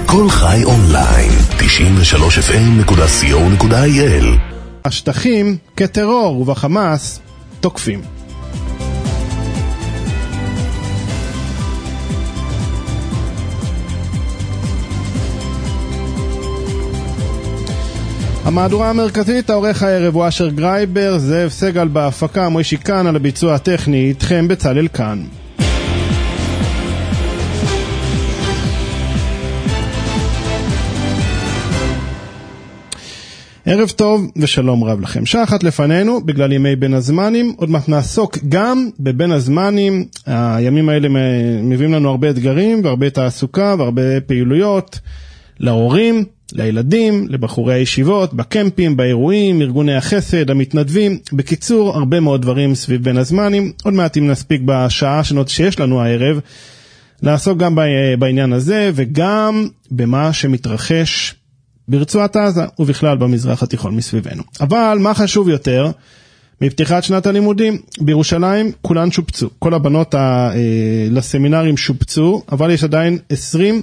כל חי אונליין, 93fm.co.il. השטחים כטרור ובחמאס תוקפים. המהדורה המרכזית, העורך הערב הוא אשר גרייבר, זאב סגל בהפקה, מוישי כאן על הביצוע הטכני, איתכם בצלאל כאן. ערב טוב ושלום רב לכם. שעה אחת לפנינו בגלל ימי בין הזמנים, עוד מעט נעסוק גם בבין הזמנים. הימים האלה מביאים לנו הרבה אתגרים והרבה תעסוקה והרבה פעילויות להורים, לילדים, לבחורי הישיבות, בקמפים, באירועים, ארגוני החסד, המתנדבים. בקיצור, הרבה מאוד דברים סביב בין הזמנים. עוד מעט אם נספיק בשעה שיש לנו הערב, לעסוק גם בעניין הזה וגם במה שמתרחש ברצועת עזה ובכלל במזרח התיכון מסביבנו. אבל מה חשוב יותר, מפתיחת שנת הלימודים בירושלים כולן שופצו. כל הבנות לסמינרים שופצו, אבל יש עדיין 20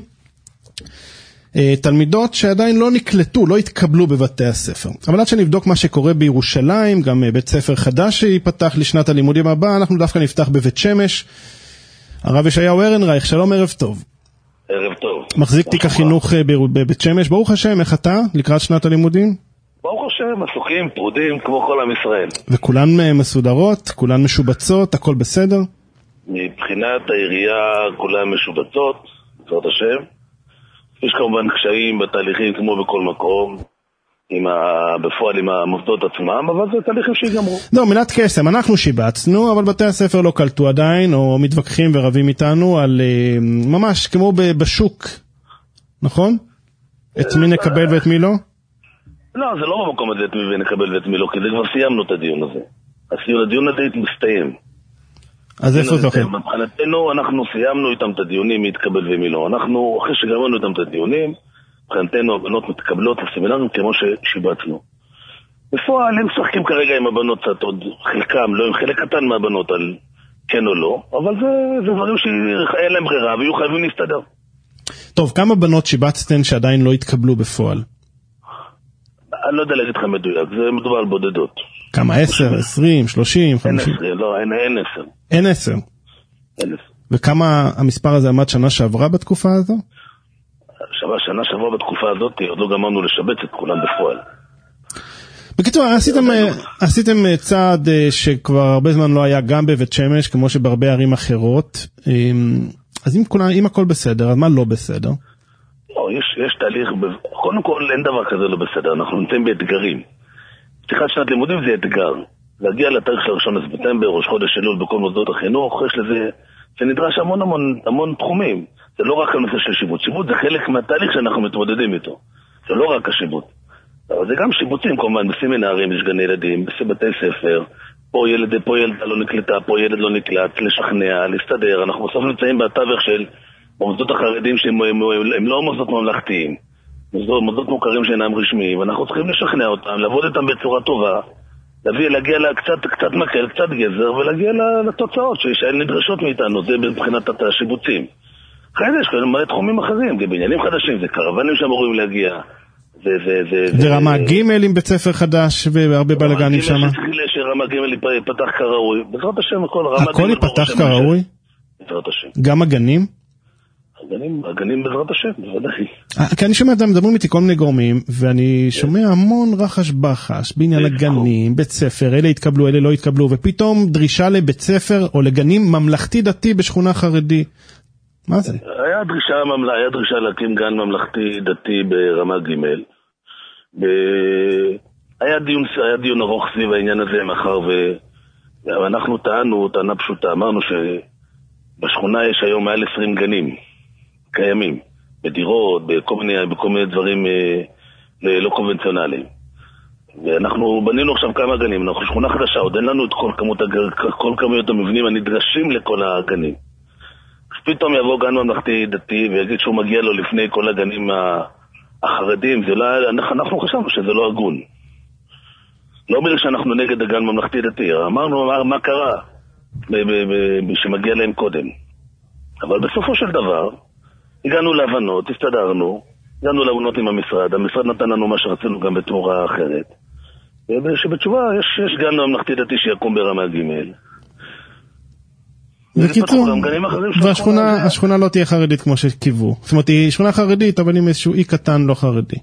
תלמידות שעדיין לא נקלטו, לא התקבלו בבתי הספר. אבל עד שנבדוק מה שקורה בירושלים, גם בית ספר חדש שיפתח לשנת הלימודים הבאה, אנחנו דווקא נפתח בבית שמש. הרב ישעיהו ארנרייך, שלום, ערב טוב. ערב טוב. מחזיק תיק החינוך בבית שמש. ברוך השם, איך אתה לקראת שנת הלימודים? ברוך השם, עסוקים, פרודים, כמו כל עם ישראל. וכולן מסודרות, כולן משובצות, הכל בסדר? מבחינת העירייה, כולן משובצות, בעזרת השם. יש כמובן קשיים בתהליכים כמו בכל מקום, בפועל עם המוסדות עצמם, אבל זה תהליכים שיגמרו. לא, מילת קסם, אנחנו שיבצנו, אבל בתי הספר לא קלטו עדיין, או מתווכחים ורבים איתנו על ממש כמו בשוק, נכון? את מי נקבל ואת מי לא? לא, זה לא במקום הזה את מי נקבל ואת מי לא, כי זה כבר סיימנו את הדיון הזה. הדיון הזה מסתיים. אז איפה זה אחר? מבחינתנו אנחנו סיימנו איתם את הדיונים, מי יתקבל ומי לא. אנחנו, אחרי שגמרנו איתם את הדיונים, מבחינתנו הבנות מתקבלות לסמינרים כמו ששיבצנו. בפועל הם משחקים כרגע עם הבנות קצת עוד חלקם, לא עם חלק קטן מהבנות על כן או לא, אבל זה דברים שאין להם ברירה ויהיו חייבים להסתדר. טוב, כמה בנות שיבצתן שעדיין לא התקבלו בפועל? אני לא יודע להגיד לך מדויק, זה מדובר על בודדות. כמה? 10, 20, 30, 50? אין 10, לא, אין 10. אין 10? אין 10. וכמה המספר הזה עמד שנה שעברה בתקופה הזו? שנה שעברה בתקופה הזאת, עוד לא גמרנו לשבץ את כולם בפועל. בקיצור, עשיתם צעד שכבר הרבה זמן לא היה גם בבית שמש, כמו שבהרבה ערים אחרות. אז אם הכל בסדר, אז מה לא בסדר? לא, יש תהליך, קודם כל אין דבר כזה לא בסדר, אנחנו נמצאים באתגרים. פתיחת שנת לימודים זה אתגר. להגיע לתאריך של 1 בספטמבר, ראש חודש אלול בכל מוסדות החינוך, יש לזה, זה נדרש המון תחומים. זה לא רק הנושא של שיבוץ. שיבוץ זה חלק מהתהליך שאנחנו מתמודדים איתו. זה לא רק השיבוץ. אבל זה גם שיבוצים, כמובן, בסמינרים, יש גני ילדים, בבתי ספר, פה ילד לא נקלטה, פה ילד לא נקלט, לשכנע, להסתדר. אנחנו בסוף נמצאים בתווך של מוסדות החרדים שהם לא מוסדות ממלכתיים. מוסדות מוכרים שאינם רשמיים, ואנחנו צריכים לשכנע אותם, לעבוד איתם בצורה טובה, להגיע קצת מקל, קצת גזר, ולהגיע לתוצאות שהן נדרשות מאיתנו. זה מבחינת השיבוצים. אחרי זה יש כאלה מלא תחומים אחרים, זה בעניינים חדשים, זה קרוונים שאמורים להגיע. זה רמה ג' עם בית ספר חדש והרבה בלגנים שם. שרמה ג' ייפתח כראוי. בעזרת השם הכל ייפתח כראוי? בעזרת השם. גם הגנים? הגנים בעזרת השם, בוודאי. כי אני שומע, מדברים איתי כל מיני גורמים, ואני שומע המון רחש בחש בעניין הגנים, בית ספר, אלה התקבלו, אלה לא התקבלו, ופתאום דרישה לבית ספר או לגנים ממלכתי דתי בשכונה חרדי. מה זה? היה דרישה להקים גן ממלכתי דתי ברמה ג'. היה דיון ארוך סביב העניין הזה, מאחר ואנחנו טענה פשוטה, אמרנו שבשכונה יש היום מעל 20 גנים קיימים, בדירות, בכל מיני דברים לא קונבנציונליים. ואנחנו בנינו עכשיו כמה גנים, אנחנו שכונה חדשה, עוד אין לנו את כל כמויות המבנים הנדרשים לכל הגנים. פתאום יבוא גן ממלכתי דתי ויגיד שהוא מגיע לו לפני כל הגנים החרדים, אנחנו חשבנו שזה לא הגון. לא אומר שאנחנו נגד הגן ממלכתי דתי, אמרנו מה קרה שמגיע להם קודם. אבל בסופו של דבר הגענו להבנות, הסתדרנו, הגענו להבנות עם המשרד, המשרד נתן לנו מה שרצינו גם בתמורה אחרת. שבתשובה יש גן ממלכתי דתי שיקום ברמה ג'. בקיצור, והשכונה לא תהיה חרדית כמו שקיוו. זאת אומרת, היא שכונה חרדית, אבל עם איזשהו אי קטן לא חרדי.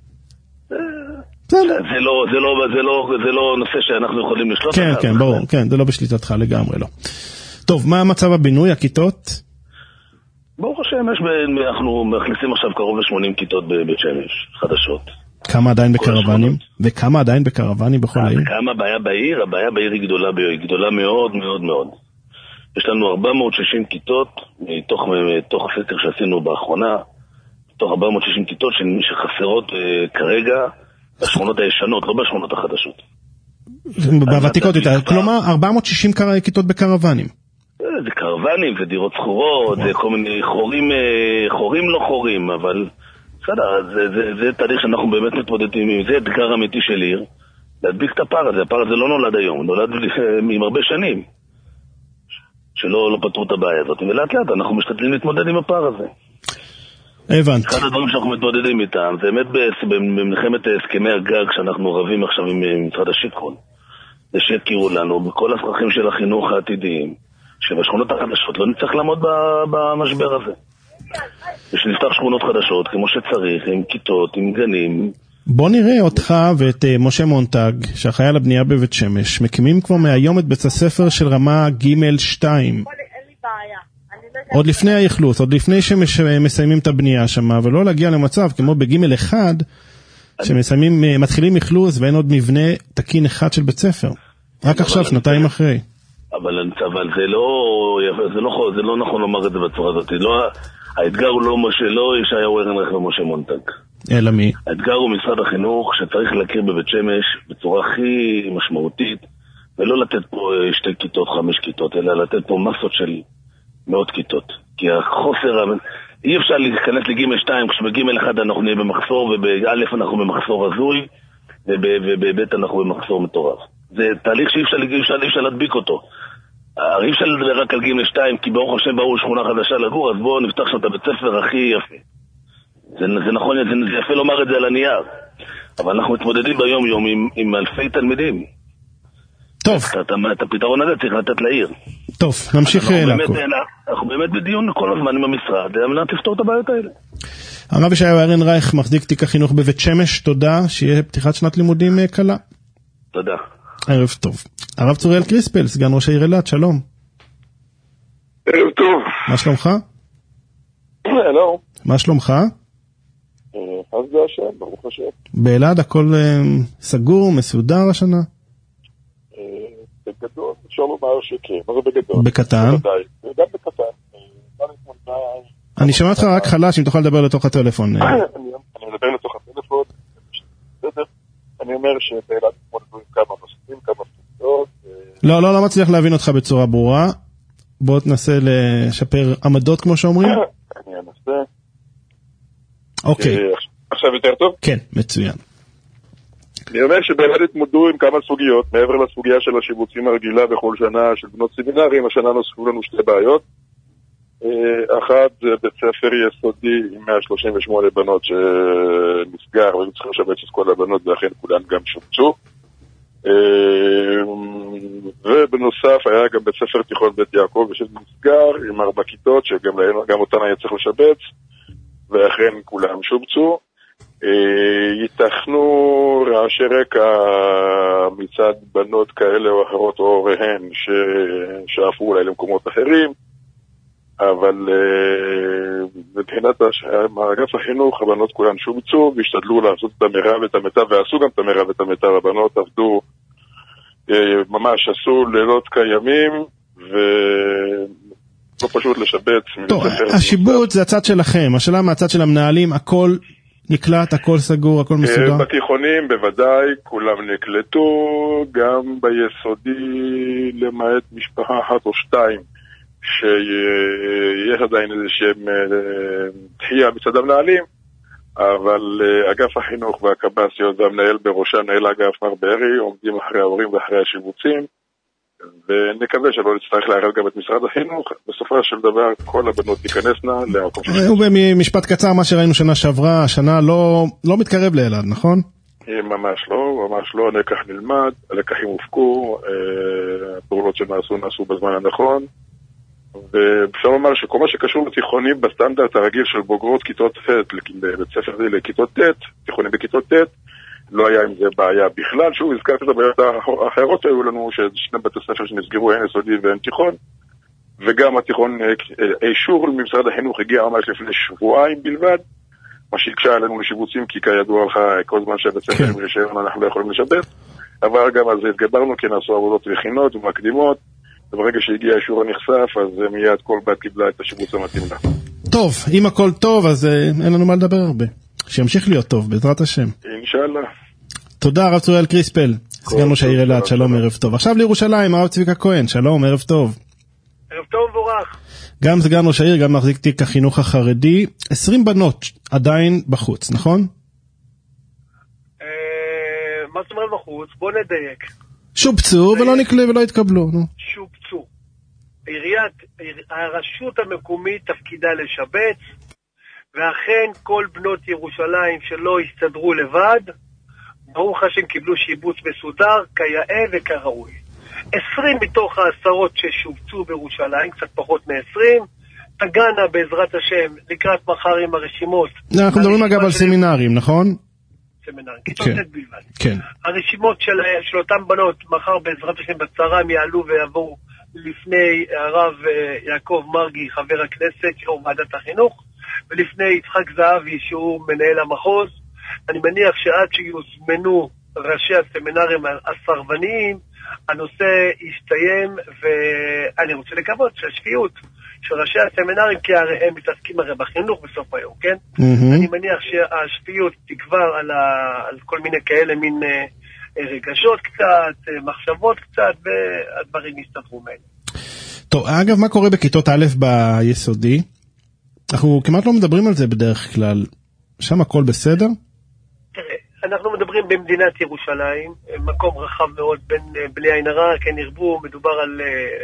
זה לא נושא שאנחנו יכולים לשלוט. כן, כן, ברור, כן, זה לא בשליטתך לגמרי, לא. טוב, מה המצב הבינוי, הכיתות? ברוך השם, אנחנו מכניסים עכשיו קרוב ל-80 כיתות בבית שמש, חדשות. כמה עדיין בקרוונים? וכמה עדיין בקרוונים בכל העיר? כמה הבעיה בעיר? הבעיה בעיר היא גדולה מאוד מאוד מאוד. יש לנו 460 כיתות, מתוך הסקר שעשינו באחרונה, מתוך 460 כיתות שחסרות כרגע בשכונות הישנות, לא בשכונות החדשות. בוותיקות יותר, כלומר 460 כיתות בקרוונים. זה קרוונים, זה דירות סחורות, זה כל מיני חורים לא חורים, אבל בסדר, זה תהליך שאנחנו באמת מתמודדים עם, זה אתגר אמיתי של עיר, להדביק את הפער הזה. הפער הזה לא נולד היום, נולד עם הרבה שנים, שלא פתרו את הבעיה הזאת, ולאט לאט אנחנו משתדלים להתמודד עם הפער הזה. הבנתי. אחד הדברים שאנחנו מתמודדים איתם, זה באמת במלחמת הסכמי הגג שאנחנו רבים עכשיו עם משרד השיכון, זה שיכירו לנו בכל הצרכים של החינוך העתידיים, שבשכונות החדשות לא נצטרך לעמוד במשבר הזה. ושנפתח שכונות חדשות כמו שצריך, עם כיתות, עם גנים. בוא נראה אותך ואת משה מונטג, שאחראי על הבנייה בבית שמש, מקימים כבר מהיום את בית הספר של רמה ג' 2. עוד לפני היחלוץ, עוד לפני שמסיימים את הבנייה שם, ולא להגיע למצב כמו בג' 1, מתחילים יחלוץ ואין עוד מבנה תקין אחד של בית ספר. רק עכשיו, שנתיים אחרי. אבל זה לא נכון לומר את זה בצורה הזאת. האתגר הוא לא ישעיהו ארנרייך ומשה מונטג. אלא מי? האתגר הוא משרד החינוך שצריך להכיר בבית שמש בצורה הכי משמעותית, ולא לתת פה 2 כיתות, 5 כיתות, אלא לתת פה מסות של מאות כיתות. כי החוסר, אי אפשר להיכנס לג' 2, כשבג' 1 אנחנו נהיה במחסור, ובא' אנחנו במחסור הזוי, ובב' אנחנו במחסור מטורף. זה תהליך שאי אפשר להדביק אותו. הרי אפשר לדבר רק על ג' 2, כי ברוך השם באו שכונה חדשה לגור, אז בואו נפתח שם את הבית ספר הכי יפה. זה נכון, זה יפה לומר את זה על הנייר, אבל אנחנו מתמודדים ביום יום עם אלפי תלמידים. טוב. את הפתרון הזה צריך לתת לעיר. טוב, נמשיך לעקוב. אנחנו באמת בדיון כל הזמן עם המשרד, על תפתור את הבעיות האלה. הרב ישעיהו ארנרייך, מחזיק תיק החינוך בבית שמש, תודה, שיהיה פתיחת שנת לימודים קלה. תודה. ערב טוב. הרב צוריאל קריספל, סגן ראש העיר אילת, שלום. ערב טוב. מה שלומך? הלו. מה שלומך? אז זה השם, ברוך השם. באלעד הכל סגור, מסודר השנה? בגדול, אפשר לומר שכן, מה זה בגדול? בקטן? גם בקטן. אני שומע אותך רק חלש, אם תוכל לדבר לתוך הטלפון. אני מדבר לתוך הטלפון, בסדר. אני אומר שבאלעד מתמודדו עם כמה נושאים, כמה פתיחות. לא מצליח להבין אותך בצורה ברורה. בוא תנסה לשפר עמדות כמו שאומרים. אני אנסה. אוקיי. עכשיו יותר טוב? כן, מצוין. אני אומר שבאלעד התמודדו עם כמה סוגיות, מעבר לסוגיה של השיבוצים הרגילה בכל שנה של בנות סמינרים, השנה נוספו לנו 2 בעיות. אחת זה בית ספר יסודי עם 138 בנות שנסגר, והיו צריכים לשבץ את כל הבנות, ואכן כולן גם שובצו. ובנוסף היה גם בית ספר תיכון בית יעקב שנסגר עם 4 כיתות, שגם אותן היה צריך לשבץ, ואכן כולם שובצו. ייתכנו רעשי רקע מצד בנות כאלה או אחרות או הוריהן שאפו אולי למקומות אחרים, אבל מבחינת אגף החינוך הבנות כולן שובצו והשתדלו לעשות את המרב ואת המיטב, ועשו גם את המרב ואת המיטב. הבנות עבדו, ממש עשו לילות כימים, ולא פשוט לשבץ. טוב, השיבוץ זה הצד שלכם, השאלה מהצד של המנהלים, הכל נקלט, הכל סגור, הכל מסודר? בתיכונים בוודאי, כולם נקלטו, גם ביסודי למעט משפחה 1 או 2, שיש עדיין איזה שם דחייה מצד המנהלים, אבל אגף החינוך והקב"סיות והמנהל בראשה, מנהל אגף מר בארי, עומדים אחרי ההורים ואחרי השיבוצים, ונקווה שלא נצטרך לערב גם את משרד החינוך. בסופו של דבר כל הבנות תיכנסנה למקום שלנו. ובמשפט קצר, מה שראינו שנה שעברה, השנה לא מתקרב לאלעד, נכון? ממש לא, הנקח נלמד, הלקחים הופקו, הפעולות שנעשו בזמן הנכון, ואפשר לומר שכל מה שקשור לתיכונים בסטנדרט הרגיל של בוגרות כיתות ח' לבית ספר זה לכיתות ט', תיכונים בכיתות ט', לא היה עם זה בעיה בכלל. שוב, הזכרתי את הבעיות האחרות היו לנו, ששני בתי ספר שנסגרו, הן יסודי והן תיכון, וגם התיכון, האישור ממשרד החינוך הגיע ממש לפני שבועיים בלבד, מה שהקשה עלינו לשיבוצים, כי כידוע לך, כל זמן שבית ספר עם רישיון אנחנו לא יכולים לשבץ, אבל גם על זה התגברנו, כי נעשו עבודות מכינות ומקדימות, וברגע שהגיע האישור הנחשף, אז מיד כל בת קיבלה את השיבוץ המתאים לה. טוב, אם הכל טוב, אז אין לנו מה לדבר הרבה. שימשיך להיות טוב, בעזרת השם. אינשאללה. תודה, הרב צוריאל קריספל, סגן ראש העיר אלעד, שלום, ערב טוב. עכשיו לירושלים, הרב צביקה כהן, שלום, ערב טוב. ערב טוב מבורך. גם סגן ראש העיר, גם מחזיק תיק החינוך החרדי, 20 בנות עדיין בחוץ, נכון? מה זאת אומרת בחוץ? בוא נדייק. שובצו ולא נקלו ולא התקבלו. שובצו. הרשות המקומית תפקידה לשבץ, ואכן כל בנות ירושלים שלא הסתדרו לבד, ברוך השם קיבלו שיבוץ מסודר, כיאה וכראוי. 20 מתוך העשרות ששובצו בירושלים, קצת פחות מ-20, תגענה בעזרת השם לקראת מחר עם הרשימות. אנחנו מדברים אגב על סמינרים, נכון? סמינרים, כיתות ט' בלבד. כן. הרשימות של אותם בנות מחר בעזרת השם בצהריים יעלו ויבואו לפני הרב יעקב מרגי, חבר הכנסת, יו"ר ועדת החינוך, ולפני יצחק זהבי שהוא מנהל המחוז. אני מניח שעד שיוזמנו ראשי הסמינרים הסרבניים, הנושא יסתיים, ואני רוצה לקוות שהשפיות של ראשי הסמינרים, כי הם מתעסקים הרי בחינוך בסוף היום, כן? אני מניח שהשפיות תגבר על כל מיני כאלה, מין רגשות קצת, מחשבות קצת, והדברים יסתדרו מהם. טוב, אגב, מה קורה בכיתות א' ביסודי? אנחנו כמעט לא מדברים על זה בדרך כלל. שם הכל בסדר? תראה, אנחנו מדברים במדינת ירושלים, מקום רחב מאוד בלי עין הרע, כן ירבו, מדובר על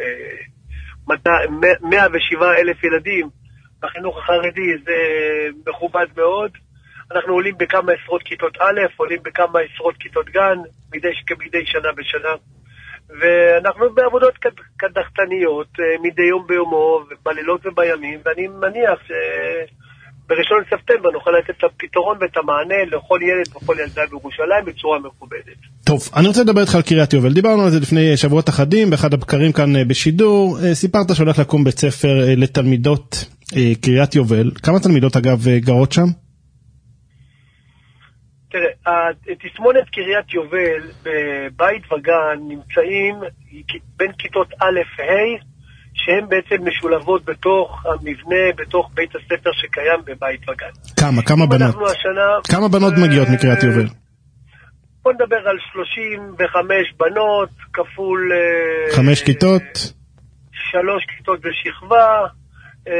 107,000 ילדים בחינוך החרדי, זה מכובד מאוד. אנחנו עולים בכמה עשרות כיתות א', עולים בכמה עשרות כיתות גן, מדי שנה בשנה, ואנחנו בעבודות קדחתניות, מדי יום ביומו, בלילות ובימים, ואני מניח בראשון לספטמבר נוכל לתת את הפתרון ואת המענה לכל ילד וכל ילדה בירושלים בצורה מכובדת. טוב, אני רוצה לדבר איתך על קריית יובל. דיברנו על זה לפני שבועות אחדים, באחד הבקרים כאן בשידור. סיפרת שהולך לקום בית ספר לתלמידות קריית יובל. כמה תלמידות אגב גרות שם? תראה, תסמונת קריית יובל בבית וגן נמצאים בין כיתות א'-ה' שהן בעצם משולבות בתוך המבנה, בתוך בית הספר שקיים בבית וגן. כמה בנות? כמה בנות מגיעות מקריית יובל? בוא נדבר על 35 בנות, כפול 5 כיתות? 3 כיתות בשכבה, 9,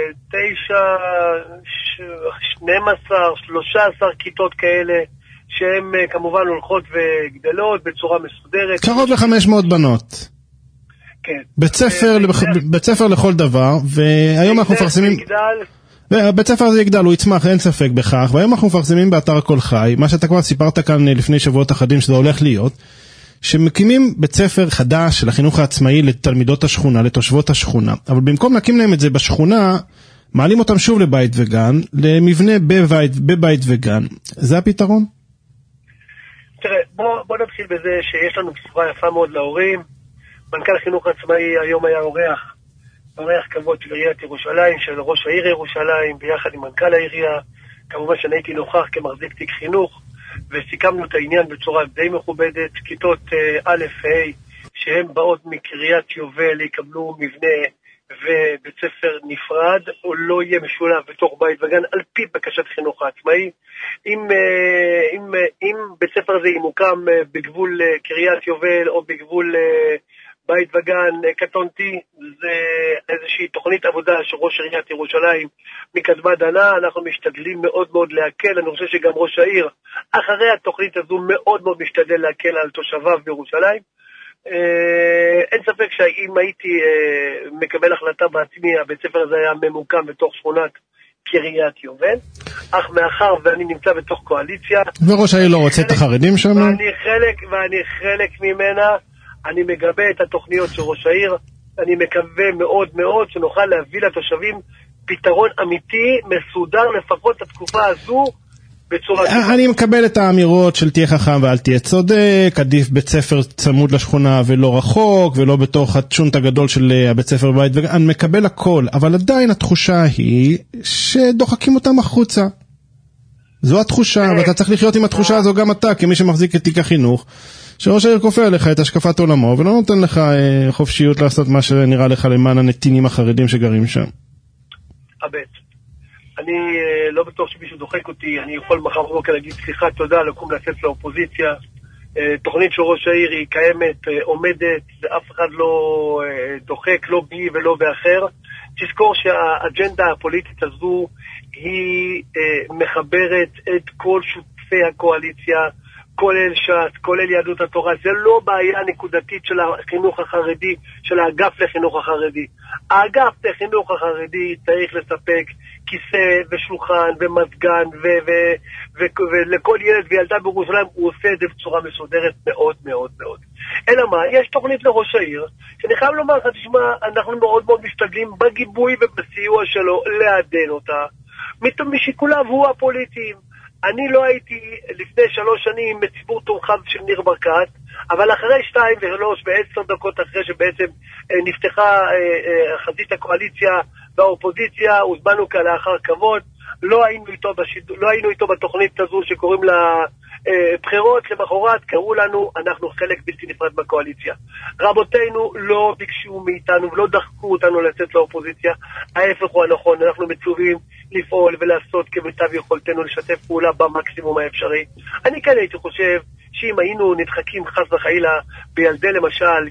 12, 13 כיתות כאלה, שהן כמובן הולכות וגדלות בצורה מסודרת. קרוב ל-500 בנות. כן. בית ספר לכל דבר, והיום אנחנו מפרסמים... בית ספר הזה יגדל, הוא יצמח, אין ספק בכך, והיום אנחנו מפרסמים באתר כל חי, מה שאתה כבר סיפרת כאן לפני שבועות אחדים שזה הולך להיות, שמקימים בית ספר חדש של החינוך העצמאי לתלמידות השכונה, לתושבות השכונה, אבל במקום להקים להם את זה בשכונה, מעלים אותם שוב לבית וגן, למבנה בבית וגן. זה הפתרון? תראה, בוא נתחיל בזה שיש לנו בשורה יפה מאוד להורים. מנכ"ל החינוך העצמאי היום היה אורח כבוד של עיריית ירושלים, של ראש העיר ירושלים, ביחד עם מנכ"ל העירייה. כמובן שאני הייתי נוכח כמחזיק תיק חינוך, וסיכמנו את העניין בצורה די מכובדת. כיתות א'-ה' שהן באות מקריית יובל יקבלו מבנה ובית ספר נפרד, או לא יהיה משולב בתוך בית וגן, על פי בקשת חינוך העצמאי. אם בית ספר הזה ימוקם בגבול קריית יובל או בגבול בית וגן קטונתי, זה איזושהי תוכנית עבודה של ראש עיריית ירושלים מקדמה דנה. אנחנו משתדלים מאוד מאוד להקל, אני חושב שגם ראש העיר אחרי התוכנית הזו מאוד מאוד משתדל להקל על תושביו בירושלים. אין ספק שאם הייתי מקבל החלטה בעצמי, הבית ספר הזה היה ממוקם בתוך שכונת קריית יובל, אך מאחר ואני נמצא בתוך קואליציה, וראש העיר לא רוצה את החרדים שם, ואני חלק ממנה, אני מגבה את התוכניות של ראש העיר, אני מקווה מאוד מאוד שנוכל להביא לתושבים פתרון אמיתי, מסודר לפחות התקופה הזו, אני מקבל את האמירות של תהיה חכם ואל תהיה צודק, עדיף בית ספר צמוד לשכונה ולא רחוק, ולא בתוך הצ'ונט הגדול של הבית ספר בבית, אני מקבל הכל, אבל עדיין התחושה היא שדוחקים אותם החוצה. זו התחושה, ואתה צריך לחיות עם התחושה הזו גם אתה, כמי שמחזיק את תיק החינוך, שראש העיר כופה עליך את השקפת עולמו, ולא נותן לך חופשיות לעשות מה שנראה לך למען הנתינים החרדים שגרים שם. אני לא בטוח שמישהו דוחק אותי, אני יכול מחר בבוקר להגיד סליחה, תודה, לקום לצאת לאופוזיציה. תוכנית של ראש העיר היא קיימת, עומדת, ואף אחד לא דוחק, לא בי ולא באחר. תזכור שהאג'נדה הפוליטית הזו היא מחברת את כל שותפי הקואליציה, כולל ש"ס, כולל יהדות התורה. זה לא בעיה נקודתית של החינוך החרדי, של האגף לחינוך החרדי. האגף לחינוך החרדי צריך לספק כיסא ושולחן ומזגן ולכל ילד וילדה בירושלים הוא עושה את זה בצורה מסודרת מאוד מאוד מאוד. אלא מה? יש תוכנית לראש העיר, שאני חייב לומר לך, תשמע, אנחנו מאוד מאוד משתדלים בגיבוי ובסיוע שלו לעדן אותה, משיקוליו הוא הפוליטיים. אני לא הייתי לפני 3 שנים בציבור תומכיו של ניר ברקת, אבל אחרי 2 ו3 ו10 דקות אחרי שבעצם נפתחה חזית הקואליציה והאופוזיציה, הוזמנו כלאחר כבוד, לא היינו איתו בתוכנית הזו שקוראים לה בחירות, למחרת קראו לנו, אנחנו חלק בלתי נפרד בקואליציה. רבותינו לא ביקשו מאיתנו ולא דחקו אותנו לצאת לאופוזיציה, ההפך הוא הנכון, אנחנו מצווים לפעול ולעשות כמיטב יכולתנו לשתף פעולה במקסימום האפשרי. אני כאן הייתי חושב שאם היינו נדחקים חס וחלילה בילדי למשל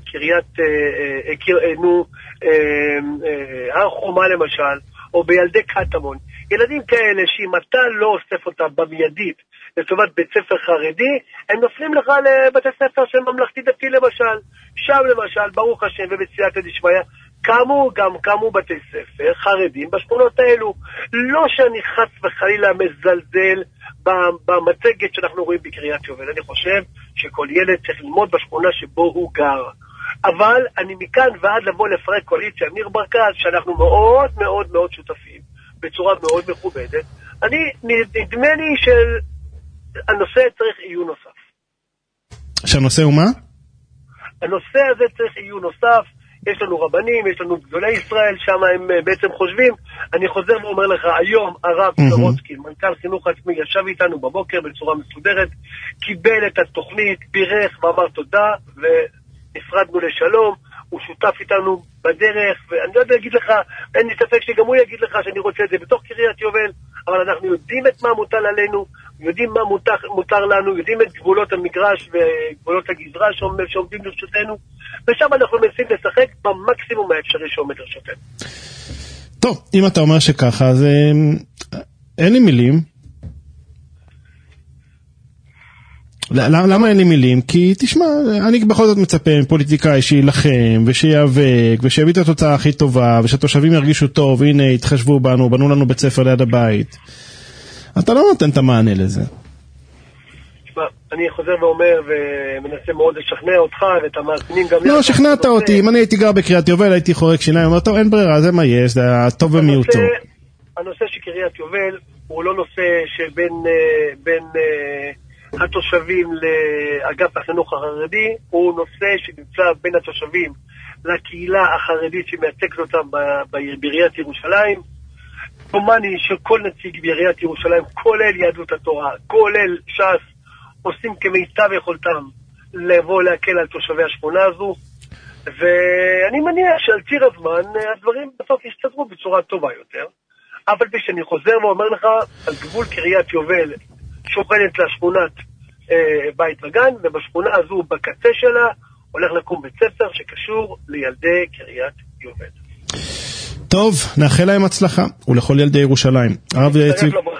הר חומה למשל, או בילדי קטמון, ילדים כאלה שאם אתה לא אוסף אותם במיידית לטובת בית ספר חרדי, הם נופלים לך לבתי ספר של ממלכתי דתי למשל. שם למשל, ברוך השם ובצילתא דשמיא, קמו בתי ספר חרדים בשכונות האלו. לא שאני חס וחלילה מזלזל במצגת שאנחנו רואים בקריית יובל. אני חושב שכל ילד צריך ללמוד בשכונה שבו הוא גר. אבל אני מכאן ועד לבוא לפרק קואליציה ניר ברקת, שאנחנו מאוד מאוד מאוד שותפים, בצורה מאוד מכובדת. נדמה לי שהנושא צריך עיון נוסף. שהנושא הוא מה? הנושא הזה צריך עיון נוסף. יש לנו רבנים, יש לנו גדולי ישראל, שם הם בעצם חושבים. אני חוזר ואומר לך, היום הרב סורוצקין, מנכ"ל חינוך עצמי, ישב איתנו בבוקר בצורה מסודרת, קיבל את התוכנית, בירך ואמר תודה, ונפרדנו לשלום. הוא שותף איתנו בדרך, ואני לא יודע להגיד לך, אין לי ספק שגם הוא יגיד לך שאני רוצה את זה בתוך קריית יובל, אבל אנחנו יודעים את מה מוטל עלינו, יודעים מה מותר לנו, יודעים את גבולות המגרש וגבולות הגזרה שעומדים לרשותנו, ושם אנחנו מנסים לשחק במקסימום האפשרי שעומד לרשותנו. טוב, אם אתה אומר שככה, אז אין לי מילים. למה אין לי מילים? כי תשמע, אני בכל זאת מצפה פוליטיקאי שילחם ושיאבק ושיביא את התוצאה הכי טובה ושהתושבים ירגישו טוב, הנה התחשבו בנו, בנו לנו בית ספר ליד הבית. אתה לא נותן את המענה לזה. תשמע, אני חוזר ואומר ומנסה מאוד לשכנע אותך ואת המאזינים גם... לא, שכנעת אותי, אם אני הייתי גר בקריית יובל הייתי חורק שיניים, אומר טוב אין ברירה, זה מה יש, זה הטוב ומיעוטו. הנושא של קריית יובל הוא לא נושא שבין התושבים לאגף החינוך החרדי, הוא נושא שנמצא בין התושבים לקהילה החרדית שמייצגת אותם בעיריית ירושלים. כמובני שכל נציג בעיריית ירושלים, כולל יהדות התורה, כולל ש"ס, עושים כמיטב יכולתם לבוא להקל על תושבי השכונה הזו, ואני מניח שעל ציר הזמן הדברים בסוף יסתדרו בצורה טובה יותר. אבל כשאני חוזר ואומר לך, על גבול קריית יובל שוכנת לשכונת בית וגן, ובשכונה הזו בקצה שלה הולך לקום בית ספר שקשור לילדי קריית יובל. טוב, נאחל להם הצלחה ולכל ילדי ירושלים. הרב יציב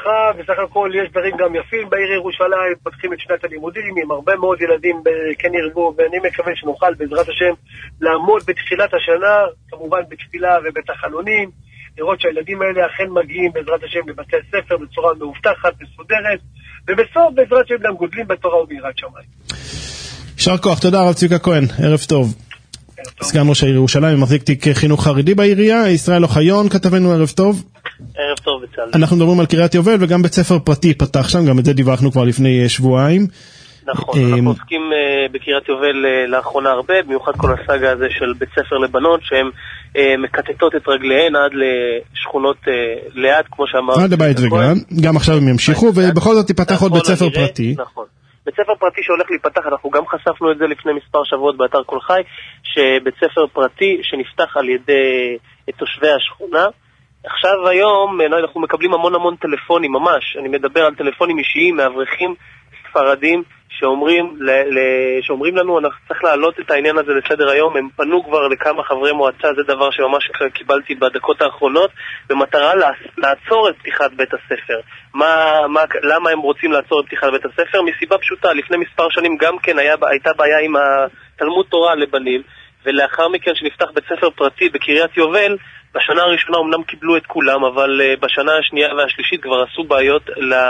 בסך הכל יש דברים גם יפים בעיר ירושלים, פותחים את שנת הלימודים עם הרבה מאוד ילדים כן ירבו, ואני מקווה שנוכל בעזרת השם לעמוד בתחילת השנה, כמובן בתפילה ובתחלונים, לראות שהילדים האלה אכן מגיעים בעזרת השם לבתי ספר בצורה מאובטחת, מסודרת, ובסוף בעזרת השם גם גודלים בתורה וביראת שמיים. יישר כוח, תודה הרב צביקה כהן, ערב טוב. סגן ראש העיר ירושלים, מחזיק תיק חינוך חרדי בעירייה. ישראל אוחיון, כתבנו, ערב טוב. ערב טוב בצהל. אנחנו מדברים על קריית יובל, וגם בית ספר פרטי פתח שם, גם את זה דיווחנו כבר לפני שבועיים. נכון, אנחנו עוסקים בקריית יובל לאחרונה הרבה, במיוחד כל הסאגה הזה של בית ספר לבנות, שהן מקטטות את רגליהן עד לשכונות ליד, כמו שאמרת. עד לבית וגן, גם עכשיו הם ימשיכו, ובכל זאת ייפתח עוד בית ספר פרטי. נכון. בית ספר פרטי שהולך להיפתח, אנחנו גם חשפנו את זה לפני מספר שבועות באתר כל חי, שבית ספר פרטי שנפתח על ידי תושבי השכונה. עכשיו היום אנחנו מקבלים המון טלפונים, ממש, אני מדבר על טלפונים אישיים, מאברכים ספרדים, שאומרים לנו, אנחנו צריך להעלות את העניין הזה לסדר היום. הם פנו כבר לכמה חברי מועצה, זה דבר שממש קיבלתי בדקות האחרונות, במטרה לעצור את פתיחת בית הספר. למה הם רוצים לעצור את פתיחת בית הספר? מסיבה פשוטה, לפני מספר שנים גם כן הייתה בעיה עם התלמוד תורה לבנים, ולאחר מכן שנפתח בית ספר פרטי בקריית יובל, בשנה הראשונה אמנם קיבלו את כולם, אבל בשנה השנייה והשלישית כבר עשו בעיות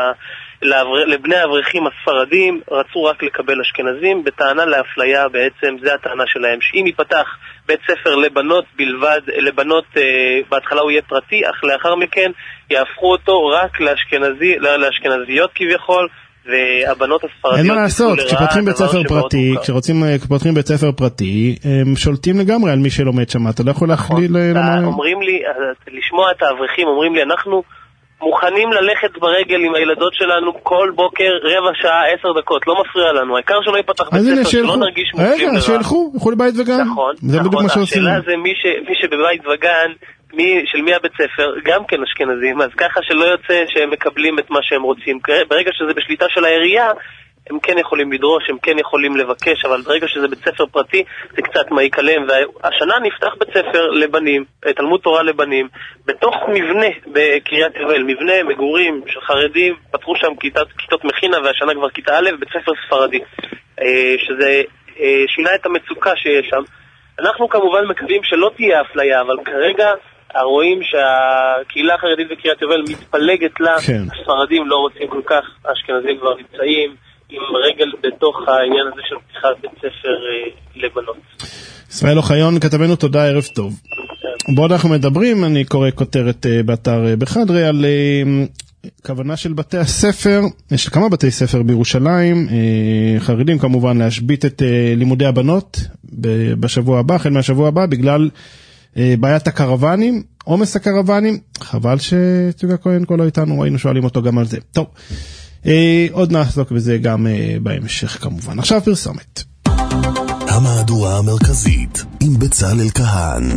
לבני האברכים הספרדים, רצו רק לקבל אשכנזים, בטענה לאפליה בעצם, זה הטענה שלהם, שאם ייפתח בית ספר לבנות בלבד, לבנות בהתחלה הוא יהיה פרטי, אך לאחר מכן יהפכו אותו רק לאשכנזיות כביכול, והבנות הספרדיות... אין מה לעשות, כשפותחים בית ספר פרטי, כשפותחים בית ספר פרטי, הם שולטים לגמרי על מי שלומד שם, אתה לא יכול להכליל... אומרים לי, לשמוע את האברכים, אומרים לי, אנחנו מוכנים ללכת ברגל עם הילדות שלנו כל בוקר, רבע שעה, 10 דקות, לא מפריע לנו, העיקר שלא ייפתח בית ספר, שלא נרגיש מופלים לרע. שילכו לבית וגן. נכון, השאלה זה מי שבבית וגן, של מי הבית ספר, גם כן אשכנזים, אז ככה שלא יוצא שהם מקבלים את מה שהם רוצים. ברגע שזה בשליטה של העירייה, הם כן יכולים לדרוש, הם כן יכולים לבקש, אבל ברגע שזה בית ספר פרטי, זה קצת מעיק עליהם. והשנה נפתח בית ספר לבנים, תלמוד תורה לבנים, בתוך מבנה בקריית יובל, מבנה מגורים של חרדים, פתחו שם כיתות מכינה, והשנה כבר כיתה א', בית ספר ספרדי, שזה שינה את המצוקה שיש שם. אנחנו כמובן מקווים שלא תהיה אפליה, אבל כרגע רואים שהקהילה החרדית בקריית יובל מתפלגת לה, הספרדים לא רוצים כל כך, האשכנזים כבר נמצאים עם רגל בתוך העניין הזה של פתיחת בית ספר לבנות. ישראל אוחיון, כתבנו, תודה, ערב טוב. בעוד אנחנו מדברים, אני קורא כותרת באתר בחדרי על כוונה של בתי הספר, יש כמה בתי ספר בירושלים, חרדים כמובן, להשבית את לימודי הבנות בשבוע הבא, החל מהשבוע הבא, בגלל בעיית הקרוונים, עומס הקרוונים. חבל שצביקה כהן כל לא איתנו, היינו שואלים אותו גם על זה. טוב, עוד נעסוק בזה גם בהמשך כמובן. עכשיו פרסומת. המהדורה המרכזית עם בצלאל כהן.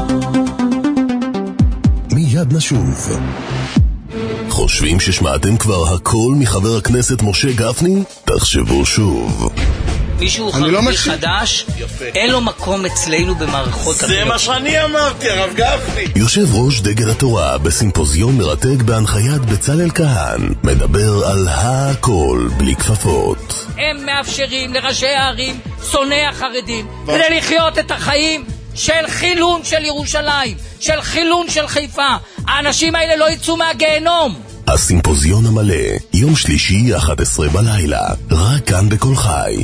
מיד נשוב. חושבים ששמעתם כבר הכל מחבר הכנסת משה גפני? תחשבו שוב. מישהו חרדי חדש, אין לו מקום אצלנו במערכות החינוך. זה מה שאני אמרתי, הרב גפני. יושב ראש דגל התורה בסימפוזיון מרתק בהנחיית בצלאל כהן, מדבר על הכל בלי כפפות. הם מאפשרים לראשי הערים, שונאי החרדים, כדי לחיות את החיים של חילון של ירושלים, של חילון של חיפה. האנשים האלה לא יצאו מהגיהנום. הסימפוזיון המלא, יום שלישי 11 בלילה, רק כאן בכל חי.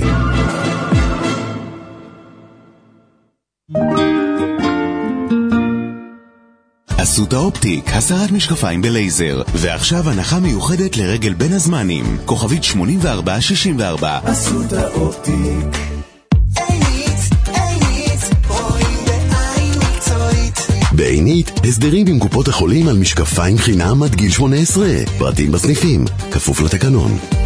אסותא אופטיק, הסרת משקפיים בלייזר, ועכשיו הנחה מיוחדת לרגל בין הזמנים, כוכבית 8464. אסותא אופטיק. בעינית, הסדרים עם קופות החולים על משקפיים חינם עד גיל 18. פרטים בסניפים, כפוף לתקנון.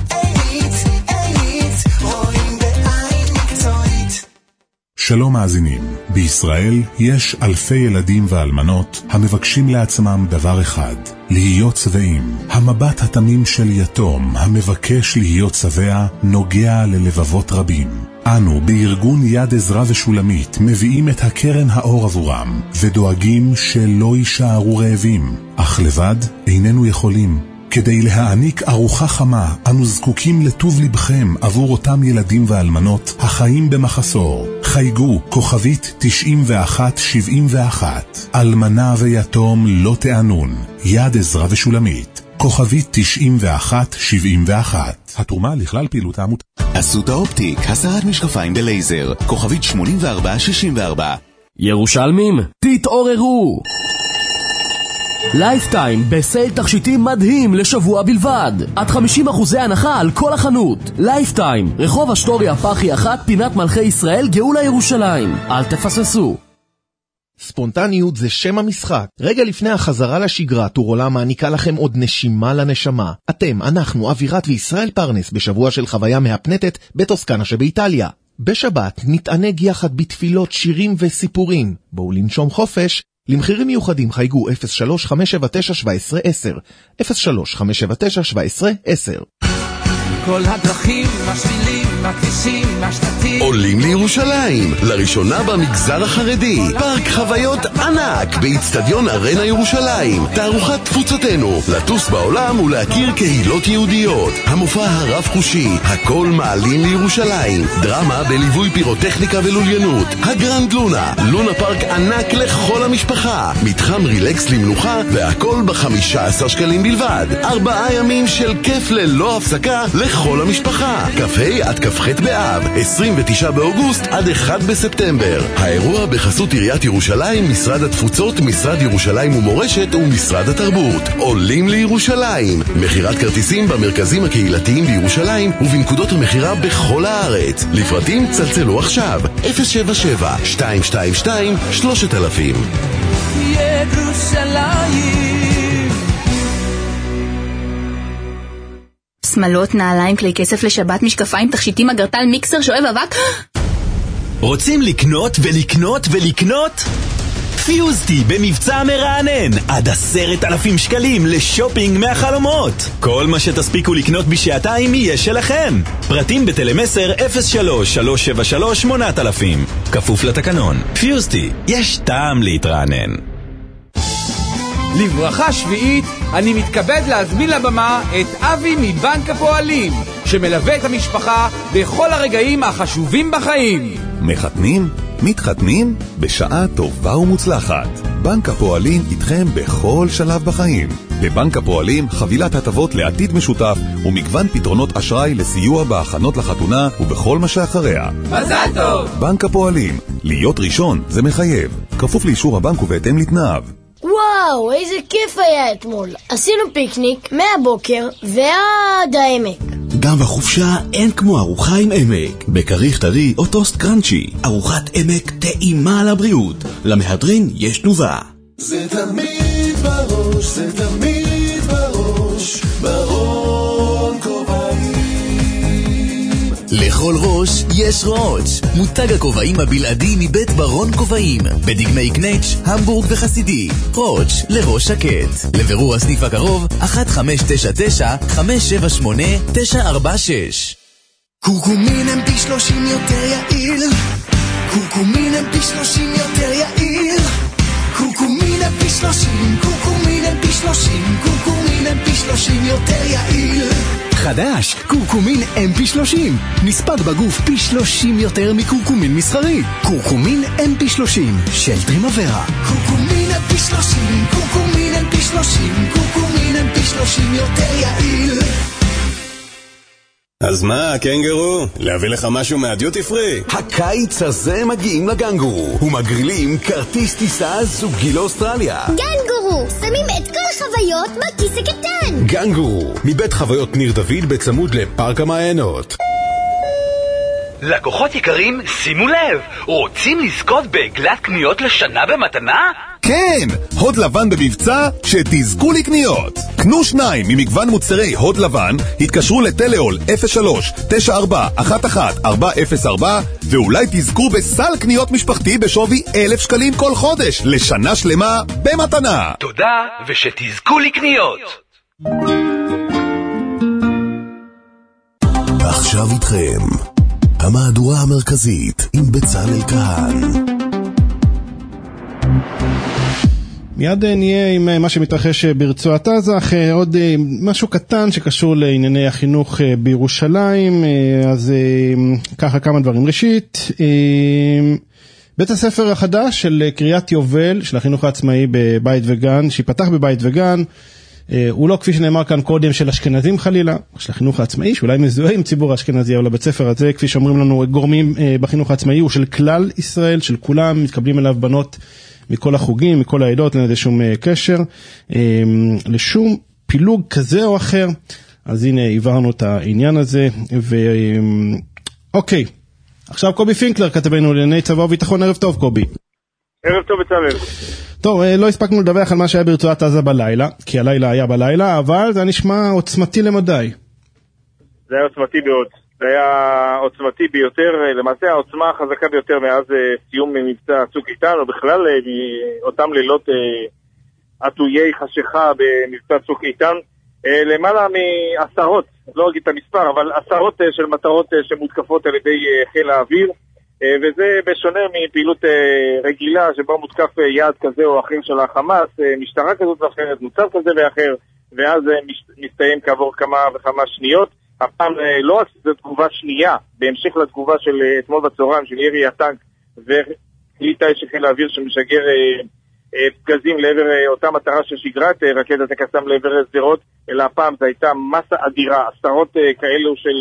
שלום מאזינים, בישראל יש אלפי ילדים ואלמנות המבקשים לעצמם דבר אחד, להיות שבעים. המבט התמים של יתום המבקש להיות שבע נוגע ללבבות רבים. אנו בארגון יד עזרא ושולמית מביאים את הקרן האור עבורם ודואגים שלא יישארו רעבים, אך לבד איננו יכולים. כדי להעניק ארוחה חמה, אנו זקוקים לטוב לבכם עבור אותם ילדים ואלמנות החיים במחסור. חייגו כוכבית 9171. אלמנה ויתום לא תענון. יד עזרא ושולמית. כוכבית 9171. התרומה לכלל פעילות העמותה. אסותא אופטיק, הסרת משקפיים בלייזר. כוכבית 8464. ירושלמים, תתעוררו! לייפטיים בסייל תכשיטים מדהים לשבוע בלבד. עד 50% הנחה על כל החנות. לייפטיים, רחוב אשטוריה פחי 1, פינת מלכי ישראל, גאולה ירושלים. אל תפססו. ספונטניות זה שם המשחק. רגע לפני החזרה לשגרה, טורולה מעניקה לכם עוד נשימה לנשמה. אתם, אנחנו, אווירת וישראל פרנס, בשבוע של חוויה מהפנטת בטוסקנה שבאיטליה. בשבת נתענג יחד בתפילות, שירים וסיפורים. בואו לנשום חופש. למחירים מיוחדים חייגו 03-579-1710. 03-579-1710. כל הדרכים, השבילים, הכבישים, השתתים עולים לירושלים, לראשונה במגזר החרדי. פארק חוויות ענק באצטדיון ארנה ירושלים. תערוכת תפוצותינו, לטוס בעולם ולהכיר קהילות יהודיות. המופע הרב חושי, הכל מעלים לירושלים. דרמה בליווי פירוטכניקה ולוליינות. הגרנד לונה, לונה פארק ענק לכל המשפחה. מתחם רילקס למנוחה, והכל ב-15 שקלים בלבד. 4 ימים של כיף ללא הפסקה לכל המשפחה. כ"ה עד כ"ח באב, 29 באוגוסט עד 1 בספטמבר. האירוע בחסות עיריית ירושלים, משרד התפוצות, משרד ירושלים ומורשת ומשרד התרבות. עולים לירושלים. מחירת כרטיסים במרכזים הקהילתיים בירושלים ובנקודות המחירה בכל הארץ. לפרטים צלצלו עכשיו 077-222-3000. ירושלים. שמלות, נעליים, כלי כסף לשבת, משקפיים, תכשיטים, אגרטל, מיקסר, שואב אבק. רוצים לקנות ולקנות ולקנות? פיוזטי במבצע מרענן, עד 10,000 שקלים לשופינג מהחלומות. כל מה שתספיקו לקנות בשעתיים יהיה שלכם. פרטים בטלמסר 03-373-8000. כפוף לתקנון. פיוזטי, יש טעם להתרענן. לברכה שביעית, אני מתכבד להזמין לבמה את אבי מבנק הפועלים, שמלווה את המשפחה בכל הרגעים החשובים בחיים. מחתנים? מתחתנים? בשעה טובה ומוצלחת. בנק הפועלים איתכם בכל שלב בחיים. בבנק הפועלים חבילת הטבות לעתיד משותף ומגוון פתרונות אשראי לסיוע בהכנות לחתונה ובכל מה שאחריה. מזל טוב! בנק הפועלים, להיות ראשון זה מחייב. כפוף לאישור הבנק ובהתאם לתנאיו. וואו, איזה כיף היה אתמול. עשינו פיקניק מהבוקר ועד העמק. גם בחופשה אין כמו ארוחה עם עמק. בכריך טרי או טוסט קרנצ'י. ארוחת עמק טעימה על הבריאות. למהדרין יש תנובה. זה תמיד בראש, זה תמיד בראש, ברון כובעים. לכל ראש יש ראש. מותג הכובעים הבלעדי מבית ברון כובעים. בדגמי קנץ', המבורג וחסידי. ראש לראש שקט. לבירור הסניף הקרוב 1599-578-946. קורקומין הם פי 30 יותר יעיל. קורקומין הם פי 30 יותר יעיל. קורקומין הם פי 30. קורקומין הם פי 30. קורקומין הם פי 30 יותר יעיל. חדש, קורקומין MP30. נספק בגוף פי 30 יותר מקורקומין מסחרי. קורקומין MP30 של טרימוורה. קורקומין MP30. קורקומין MP30. קורקומין MP30 יותר יעיל. אז מה, קנגרו? להביא לך משהו מהדיוטי פרי? הקיץ הזה מגיעים לגנגורו ומגרילים כרטיס טיסה זוגי לאוסטרליה. גנגורו, שמים את כל החוויות בכיס הקטן. גנגורו, מבית חוויות ניר דוד בצמוד לפארק המעיינות. לקוחות יקרים, שימו לב, רוצים לזכות בעגלת קניות לשנה במתנה? כן, הוד לבן במבצע שתזכו לקניות. קנו 2 ממגוון מוצרי הוד לבן, התקשרו לטלאול 03-9411-404 ואולי תזכו בסל קניות משפחתי בשווי 1,000 שקלים כל חודש לשנה שלמה במתנה. תודה ושתזכו לקניות. עכשיו איתכם המהדורה המרכזית עם בצלאל כהן. מיד נהיה עם מה שמתרחש ברצועת עזה, אחרי עוד משהו קטן שקשור לענייני החינוך בירושלים, אז ככה כמה דברים. ראשית, בית הספר החדש של קריית יובל, של החינוך העצמאי בבית וגן, שיפתח בבית וגן, הוא לא כפי שנאמר כאן קודם של אשכנזים חלילה, של החינוך העצמאי, שאולי מזוהה עם ציבור האשכנזי, אבל הבית ספר הזה, כפי שאומרים לנו גורמים בחינוך העצמאי, הוא של כלל ישראל, של כולם, מתקבלים אליו בנות מכל החוגים, מכל העדות, אין לזה שום קשר, לשום פילוג כזה או אחר. אז הנה, עברנו את העניין הזה, אוקיי. עכשיו קובי פינקלר, כתבנו לענייני צבא וביטחון. ערב טוב, קובי. ערב טוב, בצלאל. טוב, לא הספקנו לדווח על מה שהיה ברצועת עזה בלילה, כי הלילה היה בלילה, אבל זה נשמע עוצמתי למדי. זה היה עוצמתי מאוד. זה היה עוצמתי ביותר, למעשה העוצמה החזקה ביותר מאז סיום מבצע צוק איתן, או בכלל אותם לילות עטויי חשיכה במבצע צוק איתן, למעלה מעשרות, לא אגיד את המספר, אבל עשרות של מטרות שמותקפות על ידי חיל האוויר, וזה בשונה מפעילות רגילה שבה מותקף יעד כזה או אחר של החמאס, משטרה כזאת ואחרת, מוצב כזה ואחר, ואז מסתיים כעבור כמה וכמה שניות. הפעם לא זו תגובה שנייה, בהמשך לתגובה של אתמול בצהריים של ירי הטנק וכלי טיס של חיל האוויר שמשגר פגזים לעבר אותה מטרה ששיגרה את רקטת הקסאם לעבר שדרות, אלא הפעם זו הייתה מסה אדירה, עשרות כאלו של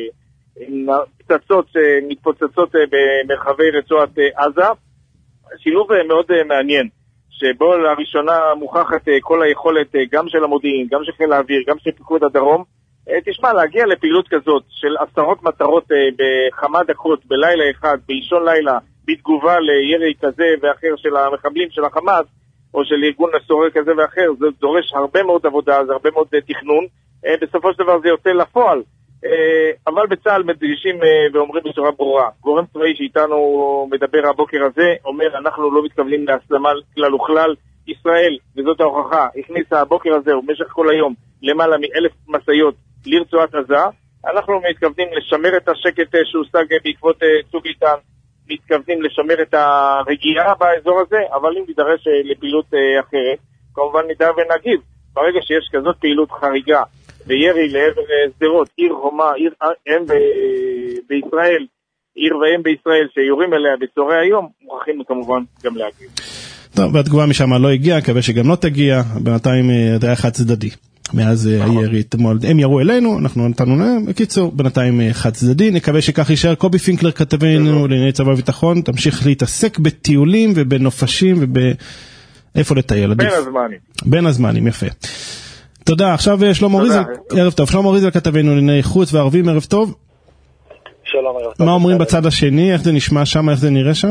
פצצות מתפוצצות במרחבי רצועת עזה. שילוב מאוד מעניין, שבו לראשונה מוכחת כל היכולת גם של המודיעין, גם של חיל האוויר, גם של פיקוד הדרום. תשמע, להגיע לפעילות כזאת של עשרות מטרות בכמה דקות, בלילה אחד, באישון לילה, בתגובה לירי כזה ואחר של המחבלים של החמאס, או של ארגון סורר כזה ואחר, זה דורש הרבה מאוד עבודה, זה הרבה מאוד תכנון. בסופו של דבר זה יוצא לפועל. אבל בצה"ל מדגישים ואומרים בצורה ברורה, גורם צבאי שאיתנו מדבר הבוקר הזה, אומר אנחנו לא מתכוונים להסלמה כלל וכלל. ישראל, וזאת ההוכחה, הכניסה הבוקר הזה ובמשך כל היום למעלה מ1,000 מסעיות לרצועת עזה. אנחנו מתכוונים לשמר את השקט שהושג בעקבות צוק איתן, מתכוונים לשמר את הרגיעה באזור הזה, אבל אם נידרש לפעילות אחרת, כמובן נדע ונגיב. ברגע שיש כזאת פעילות חריגה וירי לעבר שדרות, עיר הומה, עיר אם בישראל, עיר ואם בישראל שיורים אליה בצהרי היום, מוכרחים כמובן גם להגיב. טוב, והתגובה משם לא הגיעה, מקווה שגם לא תגיע, בינתיים זה היה חד צדדי. מאז הירי אתמול, הם ירו אלינו, אנחנו נתנו להם, בקיצור, בינתיים חד צדדי, נקווה שכך יישאר. קובי פינקלר כתבנו לענייני צבא וביטחון, תמשיך להתעסק בטיולים ובנופשים איפה לטייל? בין הזמנים. בין הזמנים, יפה. תודה. עכשיו שלמה ריזל, ערב טוב. שלמה ריזל כתבנו לענייני חוץ וערבים, ערב טוב. שלום, ערב טוב. מה אומרים בצד השני? איך זה נשמע שם? איך זה נראה שם?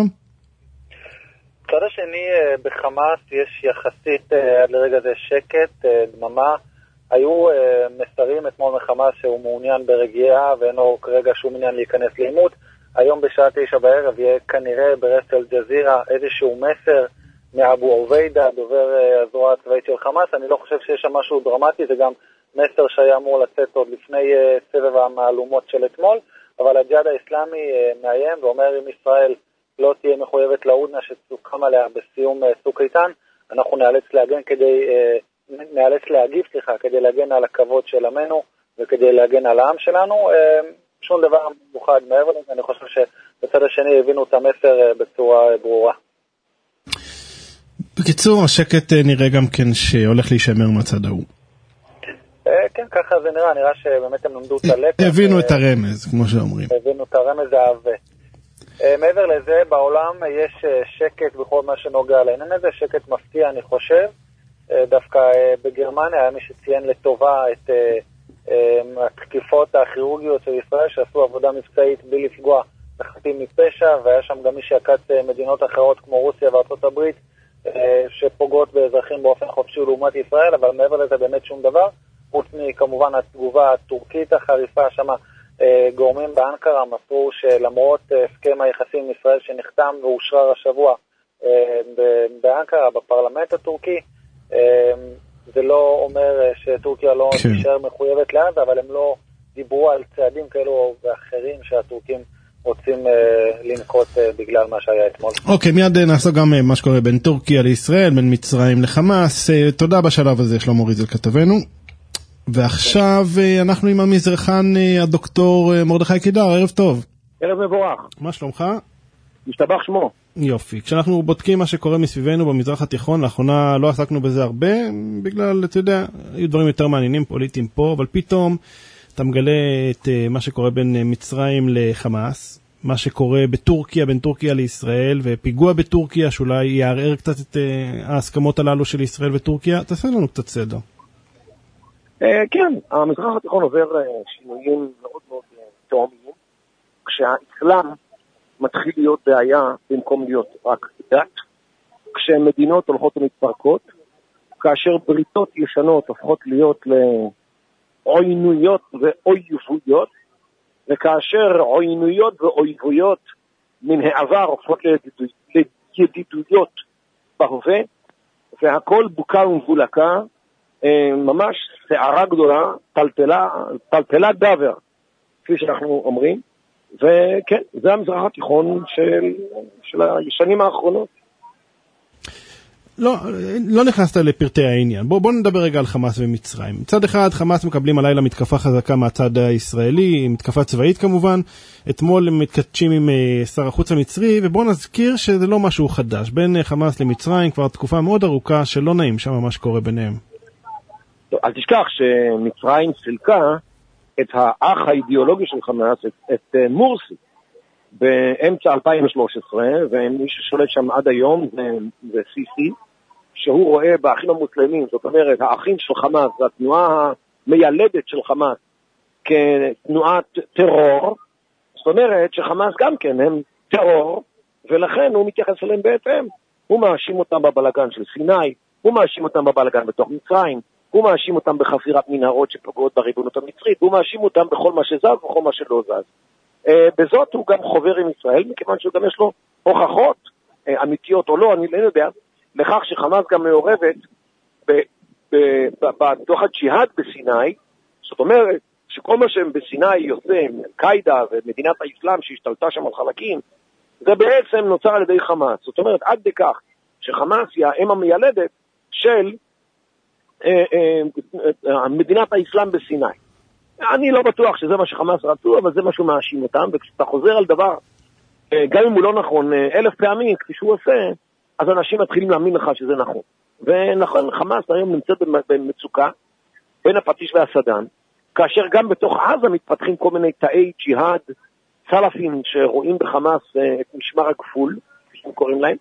בצד השני בחמאס יש יחסית עד לרגע זה שקט, דממה. היו מסרים אתמול מחמאס שהוא מעוניין ברגיעה ואין לו כרגע שום עניין להיכנס לעימות. היום בשעה 9 בערב יהיה כנראה ברשת אל-ג'זירה איזשהו מסר מאבו עוביידה, דובר הזרוע הצבאית של חמאס. אני לא חושב שיש שם משהו דרמטי, זה גם מסר שהיה אמור לצאת עוד לפני סבב המעלומות של אתמול, אבל הג'יהאד האסלאמי מאיים ואומר אם ישראל לא תהיה מחויבת להודנה שסוכם עליה בסיום צוק איתן, אנחנו נאלץ להגיב כדי להגן על הכבוד של עמנו וכדי להגן על העם שלנו. שום דבר מיוחד מעבר לזה, אני חושב שבצד השני הבינו את המסר בצורה ברורה. בקיצור, השקט נראה גם כן שהולך להישמר מהצד ההוא. כן, ככה זה נראה שבאמת הם למדו את הלקח. הבינו את הרמז, כמו שאומרים. הבינו את הרמז האהבה. מעבר לזה, בעולם יש שקט בכל מה שנוגע לעניין הזה, שקט מפתיע אני חושב. דווקא בגרמניה היה מי שציין לטובה את התקיפות הכירורגיות של ישראל שעשו עבודה מבצעית בלי לפגוע בחפים מפשע, והיה שם גם מי שעקץ מדינות אחרות כמו רוסיה וארצות הברית שפוגעות באזרחים באופן חופשי לעומת ישראל, אבל מעבר לזה באמת שום דבר, חוץ מכמובן התגובה הטורקית החריפה. שם גורמים באנקרה מסרו שלמרות הסכם היחסים עם ישראל שנחתם ואושרר השבוע באנקרה בפרלמנט הטורקי, זה לא אומר שטורקיה לא תישאר מחויבת לעזה, אבל הם לא דיברו על צעדים כאלו ואחרים שהטורקים רוצים לנקוט בגלל מה שהיה אתמול. אוקיי, מיד נעשה גם מה שקורה בין טורקיה לישראל, בין מצרים לחמאס. תודה בשלב הזה, שלמה ריזל כתבנו. ועכשיו אנחנו עם המזרחן הדוקטור מרדכי קידר, ערב טוב. ערב מבורך. מה שלומך? משתבח שמו. יופי. כשאנחנו בודקים מה שקורה מסביבנו במזרח התיכון, לאחרונה לא עסקנו בזה הרבה, בגלל, אתה יודע, היו דברים יותר מעניינים פוליטיים פה, אבל פתאום אתה מגלה את מה שקורה בין מצרים לחמאס, מה שקורה בטורקיה, בין טורקיה לישראל, ופיגוע בטורקיה שאולי יערער קצת את ההסכמות הללו של ישראל וטורקיה. תעשה לנו קצת סדר. כן, המזרח התיכון עובר שינויים מאוד מאוד תאומיים, כשהאסלאם מתחיל להיות בעיה במקום להיות רק דת, כשמדינות הולכות ומתפרקות, כאשר בריתות ישנות הופכות להיות לעוינויות ואויבויות, וכאשר עוינויות ואויבויות מן העבר הופכות לידידויות בהווה, והכל בוקה ומבולקה, ממש שערה גדולה, טלטלה דבר, כפי שאנחנו אומרים, וכן, זה המזרח התיכון של השנים האחרונות. לא נכנסת לפרטי העניין. בוא נדבר רגע על חמאס ומצרים. מצד אחד, חמאס מקבלים הלילה מתקפה חזקה מהצד הישראלי, מתקפה צבאית כמובן. אתמול הם מתכתשים עם שר החוץ המצרי, ובוא נזכיר שזה לא משהו חדש. בין חמאס למצרים כבר תקופה מאוד ארוכה שלא נעים שם מה שקורה ביניהם. אל תשכח שמצרים סילקה את האח האידיאולוגי של חמאס, את מורסי, באמצע 2013, ומי ששולט שם עד היום זה סיסי, שהוא רואה באחים המוסלמים, זאת אומרת, האחים של חמאס, התנועה המיילדת של חמאס, כתנועת טרור, זאת אומרת שחמאס גם כן הם טרור, ולכן הוא מתייחס אליהם בהתאם. הוא מאשים אותם בבלגן של סיני, הוא מאשים אותם בבלגן בתוך מצרים, הוא מאשים אותם בחפירת מנהרות שפוגעות בריבונות המצרית, הוא מאשים אותם בכל מה שזז וכל מה שלא זז. בזאת הוא גם חובר עם ישראל, מכיוון שגם יש לו הוכחות אמיתיות או לא, אני לא יודע, לכך שחמאס גם מעורבת בתוך הג'יהאד בסיני, זאת אומרת שכל מה שהם בסיני יוצא, קיידה ומדינת האסלאם שהשתלטה שם על חלקים, זה בעצם נוצר על ידי חמאס. זאת אומרת, עד דקך שחמאס היא האם המיילדת של מדינת האסלאם בסיני. אני לא בטוח שזה מה שחמאס רצו, אבל זה מה שהוא מאשים אותם, וכשאתה חוזר על דבר, גם אם הוא לא נכון 1000 פעמים, כפי שהוא עושה, אז אנשים מתחילים להאמין לך שזה נכון. ונכון, חמאס היום נמצאת במצוקה, בין הפטיש והסדן, כאשר גם בתוך עזה מתפתחים כל מיני תאי ג'יהאד, סלפים שרואים בחמאס את משמר הגבול, כפי שהם קוראים להם,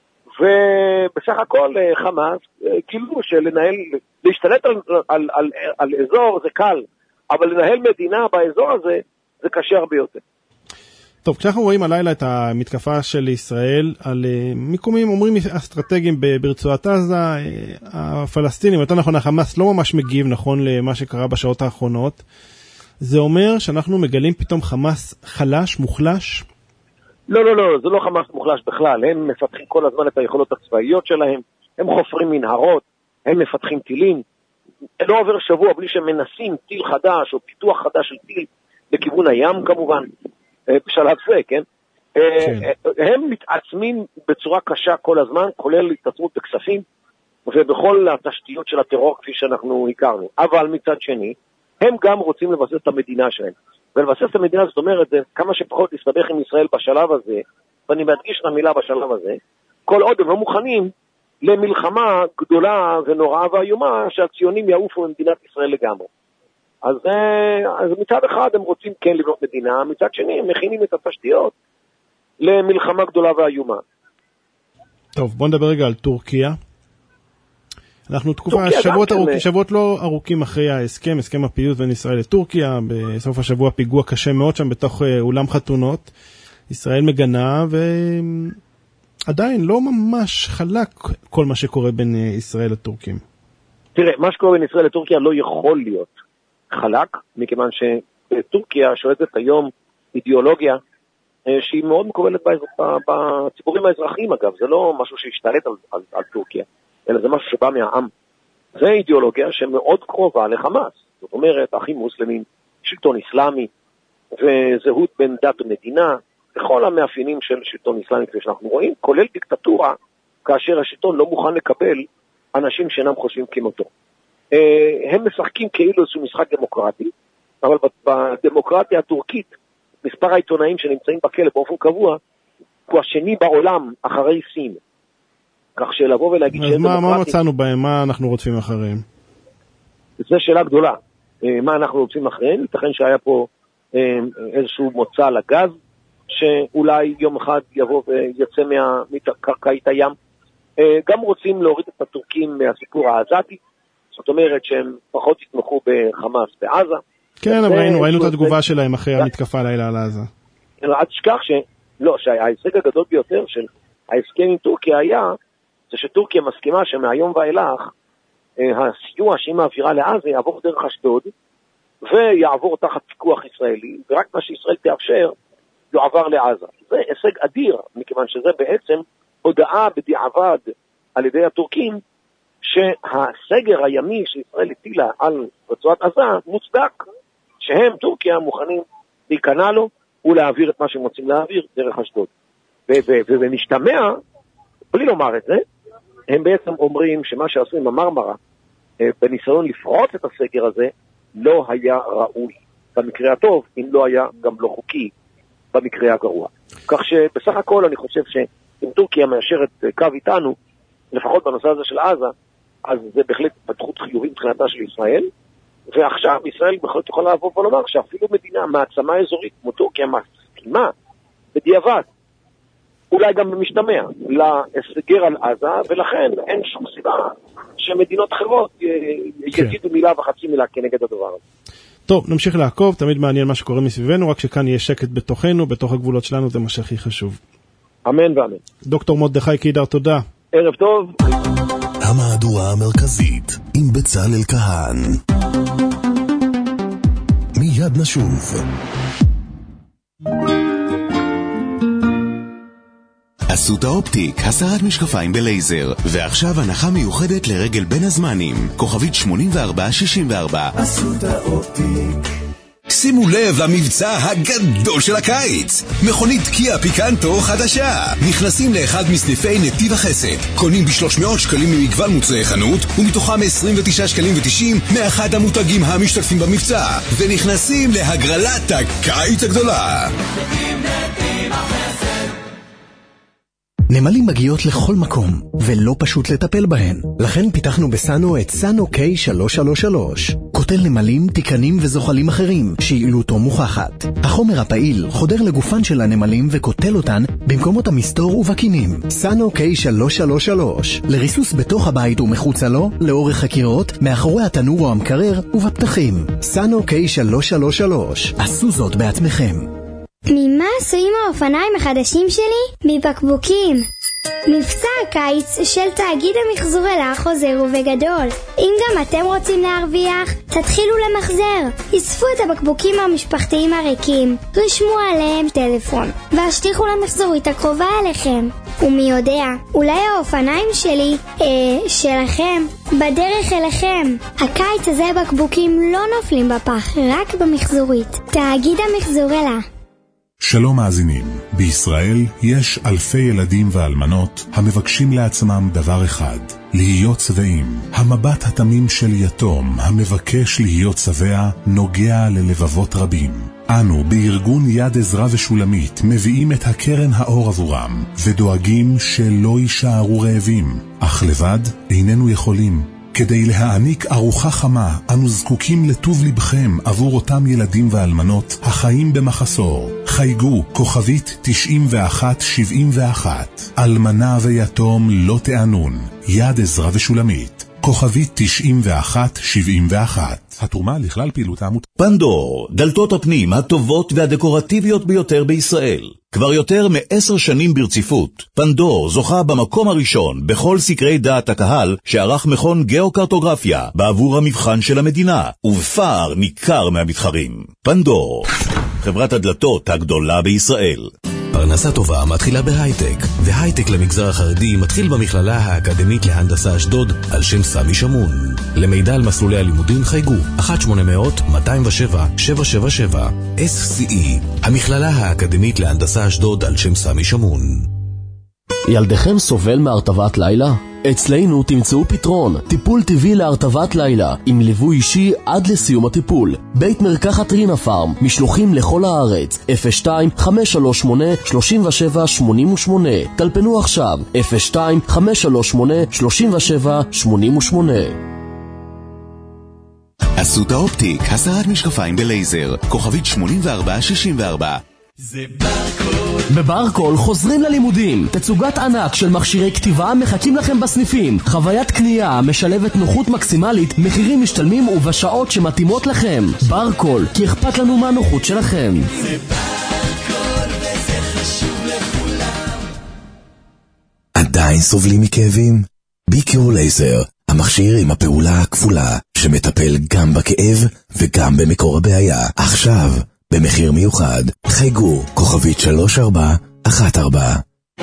ובסך הכל חמאס גילו להשתלט על אזור זה קל, אבל לנהל מדינה באזור הזה זה קשה הרבה יותר. טוב, כשאנחנו רואים הלילה את המתקפה של ישראל על מיקומים, אומרים אסטרטגיים ברצועת עזה, הפלסטינים, יותר נכון החמאס לא ממש מגיב נכון למה שקרה בשעות האחרונות, זה אומר שאנחנו מגלים פתאום חמאס חלש, מוחלש? לא, זה לא חמאס מוחלש בכלל, הם מפתחים כל הזמן את היכולות הצבאיות שלהם, הם חופרים מנהרות, הם מפתחים טילים, לא עובר שבוע בלי שמנסים טיל חדש או פיתוח חדש של טיל לכיוון הים כמובן, בשלב זה, כן? הם מתעצמים בצורה קשה כל הזמן, כולל התעצמות בכספים ובכל התשתיות של הטרור כפי שאנחנו הכרנו. אבל מצד שני, הם גם רוצים לבסס את המדינה שלהם. ולבסס את המדינה זאת אומרת, כמה שפחות להסתבך עם ישראל בשלב הזה, ואני מדגיש את המילה בשלב הזה, כל עוד הם לא מוכנים למלחמה גדולה ונוראה ואיומה שהציונים יעופו ממדינת ישראל לגמרי. אז מצד אחד הם רוצים כן לבנות מדינה, מצד שני הם מכינים את התשתיות למלחמה גדולה ואיומה. טוב, בוא נדבר רגע על טורקיה. אנחנו תקופה, שבועות לא ארוכים אחרי ההסכם, הסכם הפיוס בין ישראל לטורקיה, בסוף השבוע פיגוע קשה מאוד שם בתוך אולם חתונות. ישראל מגנה ועדיין לא ממש חלק כל מה שקורה בין ישראל לטורקים. תראה, מה שקורה בין ישראל לטורקיה לא יכול להיות חלק, מכיוון שטורקיה שולטת היום אידיאולוגיה שהיא מאוד מקובלת בציבורים האזרחיים אגב, זה לא משהו שהשתלט על טורקיה, אלא זה משהו שבא מהעם. זה אידיאולוגיה שמאוד קרובה לחמאס, זאת אומרת, אחים מוסלמים, שלטון אסלאמי, וזהות בין דת ומדינה, בכל המאפיינים של שלטון איסלאמי כפי שאנחנו רואים, כולל דיקטטורה, כאשר השלטון לא מוכן לקבל אנשים שאינם חושבים כמותו. הם משחקים כאילו איזשהו משחק דמוקרטי, אבל בדמוקרטיה הטורקית, מספר העיתונאים שנמצאים בכלא באופן קבוע, הוא השני בעולם אחרי סין. כך שלבוא ולהגיד אז מה מצאנו בהם? מה אנחנו רוצים אחריהם? זו שאלה גדולה. מה אנחנו רוצים אחריהם? ייתכן שהיה פה איזשהו מוצא לגז, שאולי יום אחד יבוא ויצא מקרקעית הים. גם רוצים להוריד את הטורקים מהסיפור העזתי, זאת אומרת שהם פחות יתמכו בחמאס בעזה. כן, אבל ראינו את התגובה שלהם אחרי המתקפה לילה על עזה. עד שכח שההישג הגדול ביותר של ההסכם עם טורקיה היה, זה שטורקיה מסכימה שמהיום ואילך, הסיוע שהיא מעבירה לעזה יעבור דרך אשדוד, ויעבור תחת פיקוח ישראלי, ורק מה שישראל תאפשר, יועבר לעזה. זה הישג אדיר, מכיוון שזה בעצם הודעה בדיעבד על ידי הטורקים, שהסגר הימי שישראל הטילה על רצועת עזה מוצדק, שהם, טורקיה, מוכנים להיכנע לו ולהעביר את מה שהם רוצים להעביר דרך אשדוד. ובמשתמע, בלי לומר את זה, הם בעצם אומרים שמה שעשו עם המרמרה, בניסיון לפרוץ את הסגר הזה, לא היה ראוי במקרה הטוב, אם לא היה גם לא חוקי במקרה הגרוע. כך שבסך הכל אני חושב שאם טורקיה מאשרת קו איתנו, לפחות בנושא הזה של עזה, אז זה בהחלט פתחות חיובית מבחינתה של ישראל, ועכשיו ישראל בהחלט יכולה לבוא ולומר שאפילו מדינה, מעצמה אזורית כמו טורקיה, מסכימה בדיעבד, אולי גם במשתמע, להסגר על עזה, ולכן אין שום סיבה שמדינות אחרות יגידו מילה וחצי מילה כנגד הדבר הזה. טוב, נמשיך לעקוב, תמיד מעניין מה שקורה מסביבנו, רק שכאן יהיה שקט בתוכנו, בתוך הגבולות שלנו, זה מה שהכי חשוב. אמן ואמן. דוקטור מרדכי קידר, תודה. ערב טוב. המהדורה המרכזית עם בצלאל כהן. מיד נשוב. אסותא אופטיק, הסרת משקפיים בלייזר, ועכשיו הנחה מיוחדת לרגל בין הזמנים, כוכבית 8464. אסותא אופטיק. שימו לב למבצע הגדול של הקיץ. מכונית קיה פיקנטו חדשה. נכנסים לאחד מסניפי נתיב החסד. קונים ב-300 שקלים ממגוון מוצרי חנות, ומתוכם 29 שקלים ו90 מאחד המותגים המשתתפים במבצע. ונכנסים להגרלת הקיץ הגדולה. נמלים מגיעות לכל מקום, ולא פשוט לטפל בהן. לכן פיתחנו בסאנו את סאנו K333. קוטל נמלים, תיקנים וזוחלים אחרים, שיעילותו מוכחת. החומר הפעיל חודר לגופן של הנמלים וקוטל אותן במקומות המסתור ובקינים. סאנו K333. לריסוס בתוך הבית ומחוצה לו, לאורך הקירות, מאחורי התנור או המקרר ובפתחים. סאנו K333. עשו זאת בעצמכם. ממה עשויים האופניים החדשים שלי? מבקבוקים. מבצע הקיץ של תאגיד המחזור אלה חוזר ובגדול. אם גם אתם רוצים להרוויח, תתחילו למחזר. אספו את הבקבוקים המשפחתיים הריקים, רשמו עליהם טלפון, והשליחו למחזורית הקרובה אליכם. ומי יודע, אולי האופניים שלי, שלכם, בדרך אליכם. הקיץ הזה בקבוקים לא נופלים בפח, רק במחזורית. תאגיד המחזור אלה. שלום מאזינים, בישראל יש אלפי ילדים ואלמנות המבקשים לעצמם דבר אחד, להיות שבעים. המבט התמים של יתום המבקש להיות שבע נוגע ללבבות רבים. אנו בארגון יד עזרא ושולמית מביאים את הקרן האור עבורם ודואגים שלא יישארו רעבים, אך לבד איננו יכולים. כדי להעניק ארוחה חמה, אנו זקוקים לטוב לבכם עבור אותם ילדים ואלמנות החיים במחסור. חייגו כוכבית 9171. אלמנה ויתום לא תענון. יד עזרא ושולמית. כוכבית 9171. התרומה לכלל פעילות העמותה. פנדור, דלתות הפנים הטובות והדקורטיביות ביותר בישראל. כבר יותר מ10 שנים ברציפות, פנדור זוכה במקום הראשון בכל סקרי דעת הקהל שערך מכון גיאוקרטוגרפיה בעבור המבחן של המדינה, ובפער ניכר מהמתחרים. פנדור, חברת הדלתות הגדולה בישראל. פרנסה טובה מתחילה בהייטק, והייטק למגזר החרדי מתחיל במכללה האקדמית להנדסה אשדוד על שם סמי שמון. למידע על מסלולי הלימודים חייגו 1-800-207-777. SCE, המכללה האקדמית להנדסה אשדוד על שם סמי שמון. ילדיכם סובל מהרטבת לילה? אצלנו תמצאו פתרון, טיפול טבעי להרטבת לילה, עם ליווי אישי עד לסיום הטיפול. בית מרקחת רינה פארם, משלוחים לכל הארץ, 02-538-3788. טלפנו עכשיו, 02-538-3788. אסותא אופטיק, הסרת משקפיים בלייזר, כוכבית 8464. זה ברקול. בברקול חוזרים ללימודים. תצוגת ענק של מכשירי כתיבה מחכים לכם בסניפים. חוויית קנייה משלבת נוחות מקסימלית, מחירים משתלמים ובשעות שמתאימות לכם. ברקול, כי אכפת לנו מהנוחות שלכם. זה ברקול וזה חשוב לכולם. עדיין סובלים מכאבים? ביקיור לייזר, המכשיר עם הפעולה הכפולה, שמטפל גם בכאב וגם במקור הבעיה. עכשיו במחיר מיוחד, חייגו כוכבית 3414.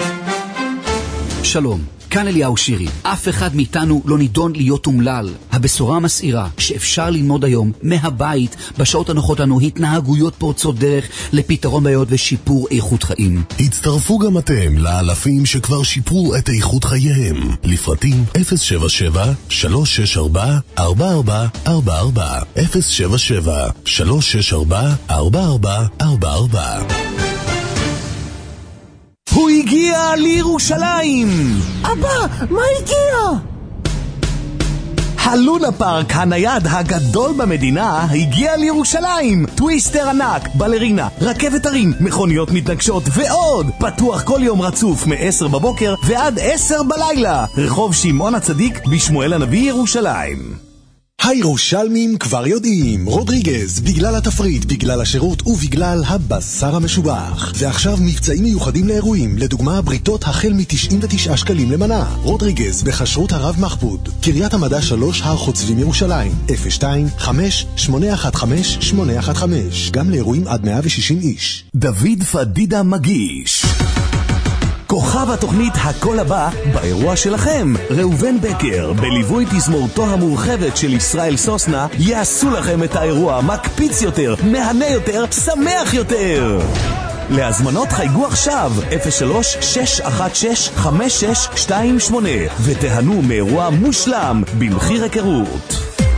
שלום, כאן אליהו שירי. אף אחד מאיתנו לא נידון להיות אומלל. הבשורה המסעירה שאפשר ללמוד היום מהבית בשעות הנוחות לנו התנהגויות פורצות דרך לפתרון בעיות ושיפור איכות חיים. הצטרפו גם אתם לאלפים שכבר שיפרו את איכות חייהם. לפרטים 077-364-4444 077-364-4444. הוא הגיע לירושלים! אבא, מה הגיע? הלונה פארק הנייד הגדול במדינה הגיע לירושלים. טוויסטר ענק, בלרינה, רכבת הרים, מכוניות מתנגשות ועוד. פתוח כל יום רצוף מ-10 בבוקר ועד 10 בלילה. רחוב שמעון הצדיק בשמואל הנביא ירושלים. הירושלמים כבר יודעים, רודריגז, בגלל התפריט, בגלל השירות ובגלל הבשר המשובח. ועכשיו מבצעים מיוחדים לאירועים, לדוגמה בריתות החל מ-99 שקלים למנה. רודריגז בחשרות הרב מחבוד, קריית המדע 3 הר חוצבים ירושלים, 02-5-815-815, גם לאירועים עד 160 איש. דוד פדידה מגיש כוכב התוכנית הכל הבא באירוע שלכם. ראובן בקר בליווי תזמורתו המורחבת של ישראל סוסנה יעשו לכם את האירוע מקפיץ יותר, מהנה יותר, שמח יותר. להזמנות חייגו עכשיו 03-616-5628 ותהנו מאירוע מושלם במחיר היכרות.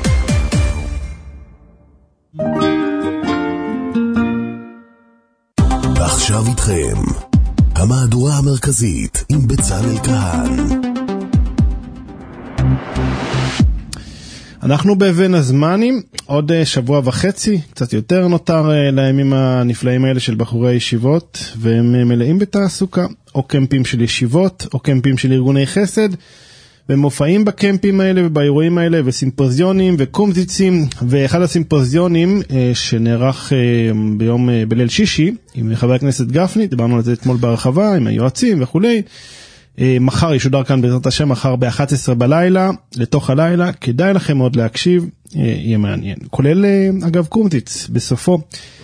עכשיו איתכם המהדורה המרכזית עם בצלאל כהן. אנחנו בבין הזמנים, עוד שבוע וחצי, קצת יותר נותר לימים הנפלאים האלה של בחורי הישיבות, והם מלאים בתעסוקה, או קמפים של ישיבות, או קמפים של ארגוני חסד, ומופעים בקמפים האלה ובאירועים האלה, וסימפוזיונים וקומזיצים, ואחד הסימפוזיונים שנערך בליל שישי, עם חבר הכנסת גפני, דיברנו על זה אתמול בהרחבה, עם היועצים וכולי, מחר ישודר כאן בעזרת השם, מחר ב-11 בלילה, לתוך הלילה, כדאי לכם מאוד להקשיב, יהיה מעניין. כולל אגב קומזיץ, בסופו,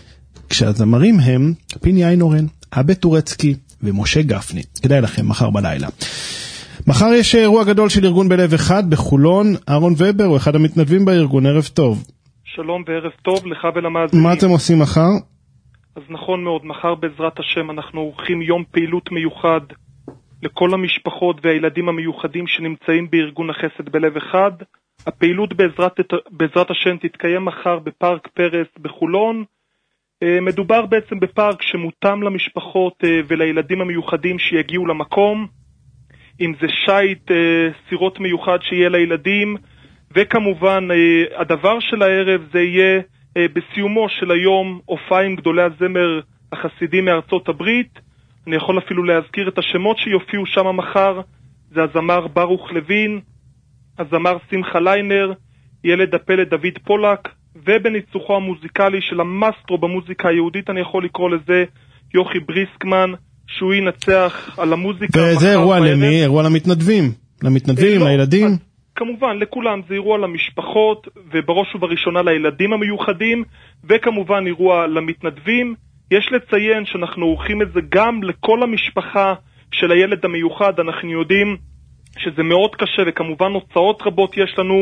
כשהזמרים הם פיני איינורן, אבא טורצקי ומשה גפני, כדאי לכם מחר בלילה. מחר יש אירוע גדול של ארגון בלב אחד בחולון. אהרון ובר הוא אחד המתנדבים בארגון. ערב טוב. שלום וערב טוב לך ולמאזינים. מה אתם עושים מחר? אז נכון מאוד, מחר בעזרת השם אנחנו עורכים יום פעילות מיוחד לכל המשפחות והילדים המיוחדים שנמצאים בארגון החסד בלב אחד. הפעילות בעזרת השם תתקיים מחר בפארק פרס בחולון. מדובר בעצם בפארק שמותאם למשפחות ולילדים המיוחדים שיגיעו למקום, אם זה שייט, סירות מיוחד שיהיה לילדים, וכמובן הדבר של הערב זה יהיה בסיומו של היום הופעה עם גדולי הזמר החסידים מארצות הברית. אני יכול אפילו להזכיר את השמות שיופיעו שם מחר. זה הזמר ברוך לוין, הזמר שמחה ליינר, ילד הפלד דוד פולק, ובניצוחו המוזיקלי של המאסטרו במוזיקה היהודית, אני יכול לקרוא לזה יוכי בריסקמן, שהוא ינצח על המוזיקה. וזה אירוע למי? אירוע למתנדבים? למתנדבים, לילדים? כמובן, לכולם. זה אירוע למשפחות, ובראש ובראשונה לילדים המיוחדים, וכמובן אירוע למתנדבים. יש לציין שאנחנו עורכים את זה גם לכל המשפחה של הילד המיוחד. אנחנו יודעים שזה מאוד קשה, וכמובן הוצאות רבות יש לנו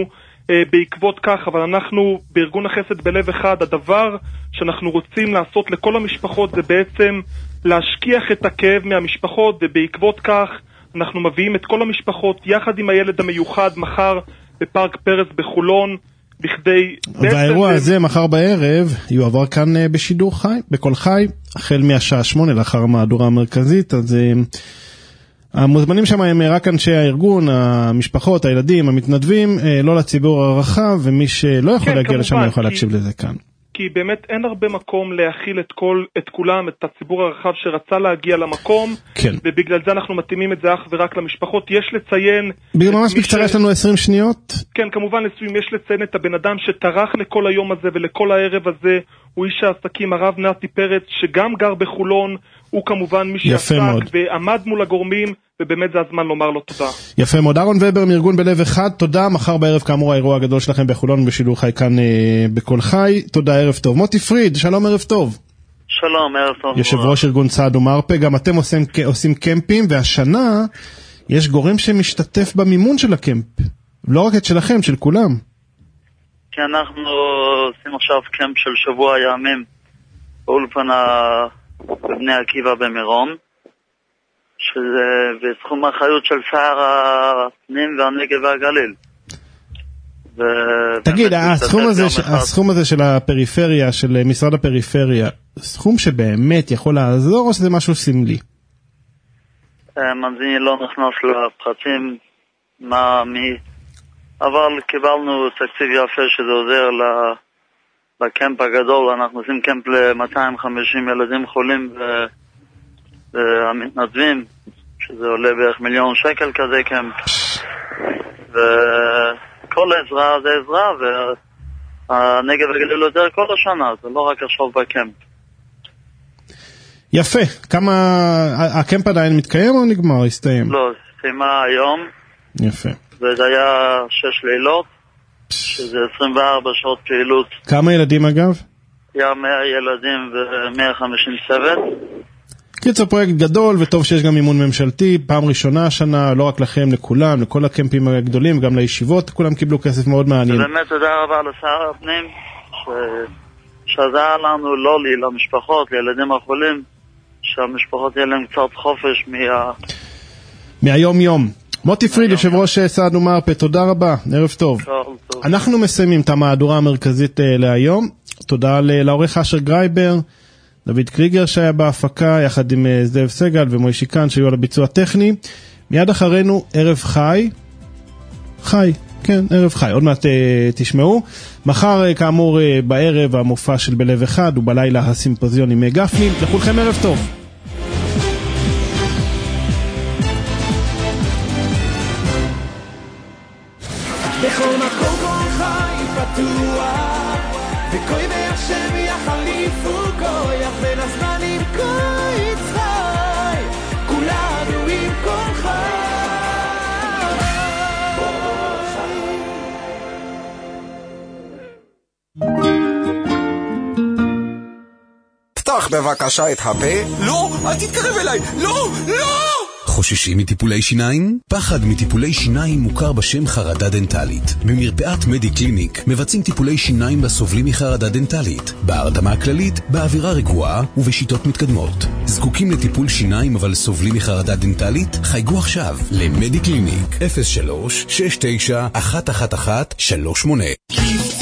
בעקבות כך, אבל אנחנו בארגון החסד בלב אחד, הדבר שאנחנו רוצים לעשות לכל המשפחות זה בעצם להשכיח את הכאב מהמשפחות, ובעקבות כך אנחנו מביאים את כל המשפחות יחד עם הילד המיוחד מחר בפארק פרס בחולון, בכדי... והאירוע הזה מחר בערב יועבר כאן בשידור חי, בכל חי, החל מהשעה 8 לאחר המהדורה המרכזית. אז המוזמנים שם הם רק אנשי הארגון, המשפחות, הילדים, המתנדבים, לא לציבור הרחב, ומי שלא יכול להגיע לשם יכול להקשיב לזה כאן. כי באמת אין הרבה מקום להכיל את כולם, את הציבור הרחב שרצה להגיע למקום, כן. ובגלל זה אנחנו מתאימים את זה אך ורק למשפחות. יש לציין... ממש בקצרה יש לנו 20 שניות. כן, כמובן לסיום יש לציין את הבן אדם שטרח לכל היום הזה ולכל הערב הזה, הוא איש העסקים הרב נתי פרץ, שגם גר בחולון, הוא כמובן מי שעסק ועמד מול הגורמים, ובאמת זה הזמן לומר לו תודה. יפה מאוד. אהרון ובר מארגון בלב אחד, תודה. מחר בערב כאמור האירוע הגדול שלכם בחולון בשידור חי כאן בכל חי. תודה, ערב טוב. מוטי פריד, שלום, ערב טוב. שלום, ערב טוב. יושב ראש ארגון צעד ומרפא, גם אתם עושים קמפים, והשנה יש גורם שמשתתף במימון של הקמפ. לא רק את שלכם, של כולם. כי אנחנו עושים עכשיו קמפ של שבוע ימים באולפנה בבני עקיבא במירון, שזה בסכום האחריות של שר הפנים והנגב והגליל. תגיד, הסכום הזה של הפריפריה, של משרד הפריפריה, סכום שבאמת יכול לעזור או שזה משהו סמלי? אני לא נכנס לפרטים אבל קיבלנו תקציב יפה שזה עוזר לקמפ הגדול. אנחנו עושים קמפ ל-250 ילדים חולים והמתנדבים, שזה עולה בערך 1,000,000 שקל כזה קמפ, וכל עזרה זה עזרה, והנגב והגליל יותר כל השנה, זה לא רק עכשיו בקמפ. יפה. כמה... הקמפ עדיין מתקיים או נגמר? הסתיים? לא, סיימה היום. יפה. וזה היה 6 לילות, שזה 24 שעות פעילות. כמה ילדים אגב? היה 100 ילדים ו-150 צוות. קיצור, פרויקט גדול, וטוב שיש גם מימון ממשלתי, פעם ראשונה השנה, לא רק לכם, לכולם, לכל הקמפים הגדולים, גם לישיבות, כולם קיבלו כסף מאוד מעניין. ובאמת תודה רבה לשר הפנים, שעזר לנו, לא לי, למשפחות, לילדים החולים, שהמשפחות יהיה להם קצת חופש מהיום יום. מוטי פריד, יושב ראש צעד ומרפא, תודה רבה, ערב טוב. אנחנו מסיימים את המהדורה המרכזית להיום. תודה לעורך אשר גרייבר, דוד קריגר שהיה בהפקה, יחד עם זאב סגל ומוישי כאן שהיו על הביצוע הטכני. מיד אחרינו ערב חי, כן, ערב חי, עוד מעט תשמעו. מחר כאמור בערב המופע של בלב אחד, ובלילה הסימפוזיון עם גפני. לכולכם ערב טוב. בכל מקום כל חי פתוח, וכוי מהשם יחליפו כוח, בין הזמנים כוי צחי, כולנו עם כל חי. פתח בבקשה את הפה. לא, אל תתקרב אליי, לא! חוששים מטיפולי שיניים? פחד מטיפולי שיניים מוכר בשם חרדה דנטלית. במרפאת מדי קליניק מבצעים טיפולי שיניים לסובלים מחרדה דנטלית, בהרדמה הכללית, באווירה רגועה ובשיטות מתקדמות. זקוקים לטיפול שיניים אבל סובלים מחרדה דנטלית? חייגו עכשיו למדי קליניק 03-69-111-38.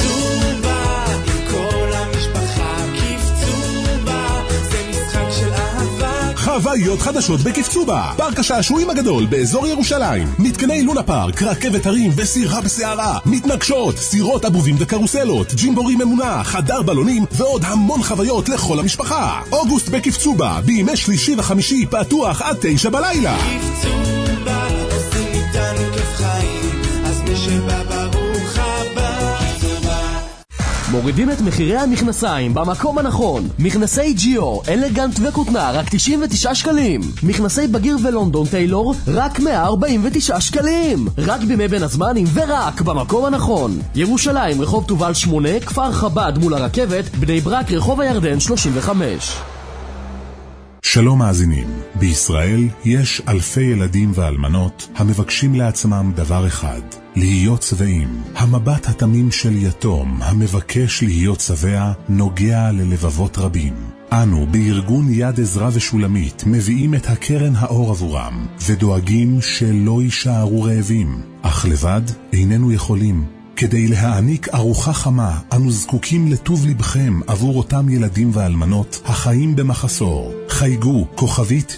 חוויות חדשות בקפצובה, פארק השעשועים הגדול באזור ירושלים. מתקני לונה פארק, רכבת הרים וסירה בסערה, מתנגשות, סירות אבובים וקרוסלות, ג'ימבורי ממונה, חדר בלונים ועוד המון חוויות לכל המשפחה. אוגוסט בקפצובה, בימי שלישי וחמישי פתוח עד 9 בלילה. קפצובה, עושים איתנו כיף חיים, אז מי שבא ברוך הבא. מורידים את מחירי המכנסיים במקום הנכון. מכנסי ג'יו, אלגנט וכותנה, רק 99 שקלים. מכנסי בגיר ולונדון טיילור, רק 149 שקלים. רק בימי בין הזמנים ורק במקום הנכון. ירושלים, רחוב תובל 8, כפר חב"ד מול הרכבת, בני ברק, רחוב הירדן 35. שלום מאזינים, בישראל יש אלפי ילדים ואלמנות המבקשים לעצמם דבר אחד, להיות צבעים. המבט התמים של יתום המבקש להיות שבע נוגע ללבבות רבים. אנו בארגון יד עזרא ושולמית מביאים את הקרן האור עבורם ודואגים שלא יישארו רעבים. אך לבד איננו יכולים. כדי להעניק ארוחה חמה, אנו זקוקים לטוב לבכם עבור אותם ילדים ואלמנות החיים במחסור. חייגו כוכבית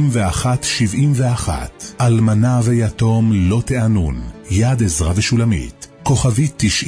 9171. אלמנה ויתום לא תענון. יד עזרא ושולמית. כוכבית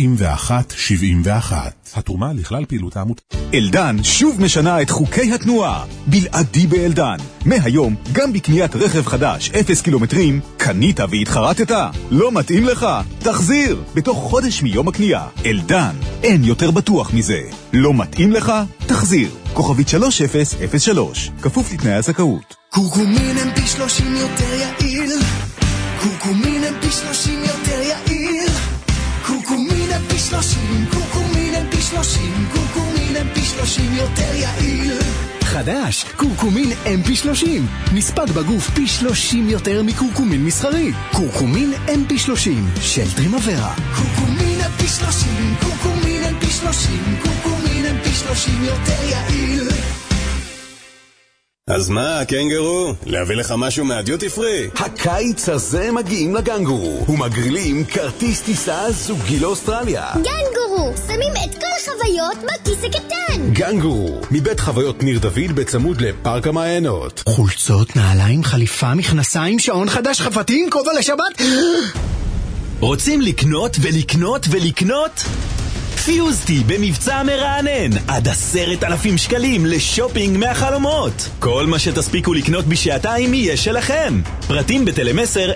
9171. התרומה לכלל פעילות העמותה. אלדן שוב משנה את חוקי התנועה. בלעדי באלדן. מהיום, גם בקניית רכב חדש 0 קילומטרים, קנית והתחרטת? לא מתאים לך? תחזיר! בתוך חודש מיום הקנייה. אלדן, אין יותר בטוח מזה. לא מתאים לך? תחזיר. כוכבית 3003. כפוף לתנאי הזכאות. קורקומין הם פי 30 יותר יעיל. קורקומין הם פי 30 יותר יעיל. קורקומין הם פי 30, קורקומין הם פי 30, קורקומין הם פי 30 יותר יעיל. חדש, קורקומין MP30. נספק בגוף פי 30 יותר מקורקומין מסחרי. קורקומין MP30 של טרימוורה. קורקומין MP30, קורקומין MP30, קורקומין MP30 יותר יעיל. אז מה, קנגרו? להביא לך משהו מהדיוטי פרי? הקיץ הזה מגיעים לגנגורו ומגרילים כרטיס טיסה זוגי לאוסטרליה. גנגורו, שמים את כל החוויות בכיס הקטן. גנגורו, מבית חוויות ניר דוד בצמוד לפארק המעיינות. חולצות, נעליים, חליפה, מכנסיים, שעון חדש, חפתים, כובע לשבת. רוצים לקנות ולקנות ולקנות? פיוזטי במבצע מרענן עד 10,000 שקלים לשופינג מהחלומות. כל מה שתספיקו לקנות בשעתיים יהיה שלכם. פרטים בטלמסר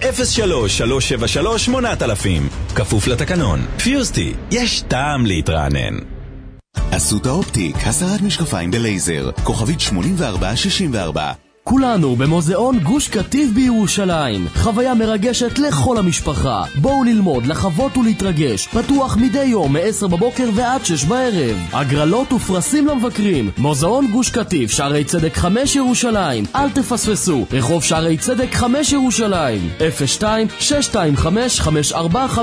03-373-8000. כפוף לתקנון. פיוזטי, יש טעם להתרענן. אסותא אופטיק, הסרת משקפיים בלייזר, כוכבית 8464. כולנו במוזיאון גוש קטיף בירושלים. חוויה מרגשת לכל המשפחה. בואו ללמוד, לחוות ולהתרגש. פתוח מדי יום מ-10 בבוקר ועד 6 בערב. הגרלות ופרסים למבקרים. מוזיאון גוש קטיף, שערי צדק 5 ירושלים. אל תפספסו. רחוב שערי צדק 5 ירושלים. 02-625-5456.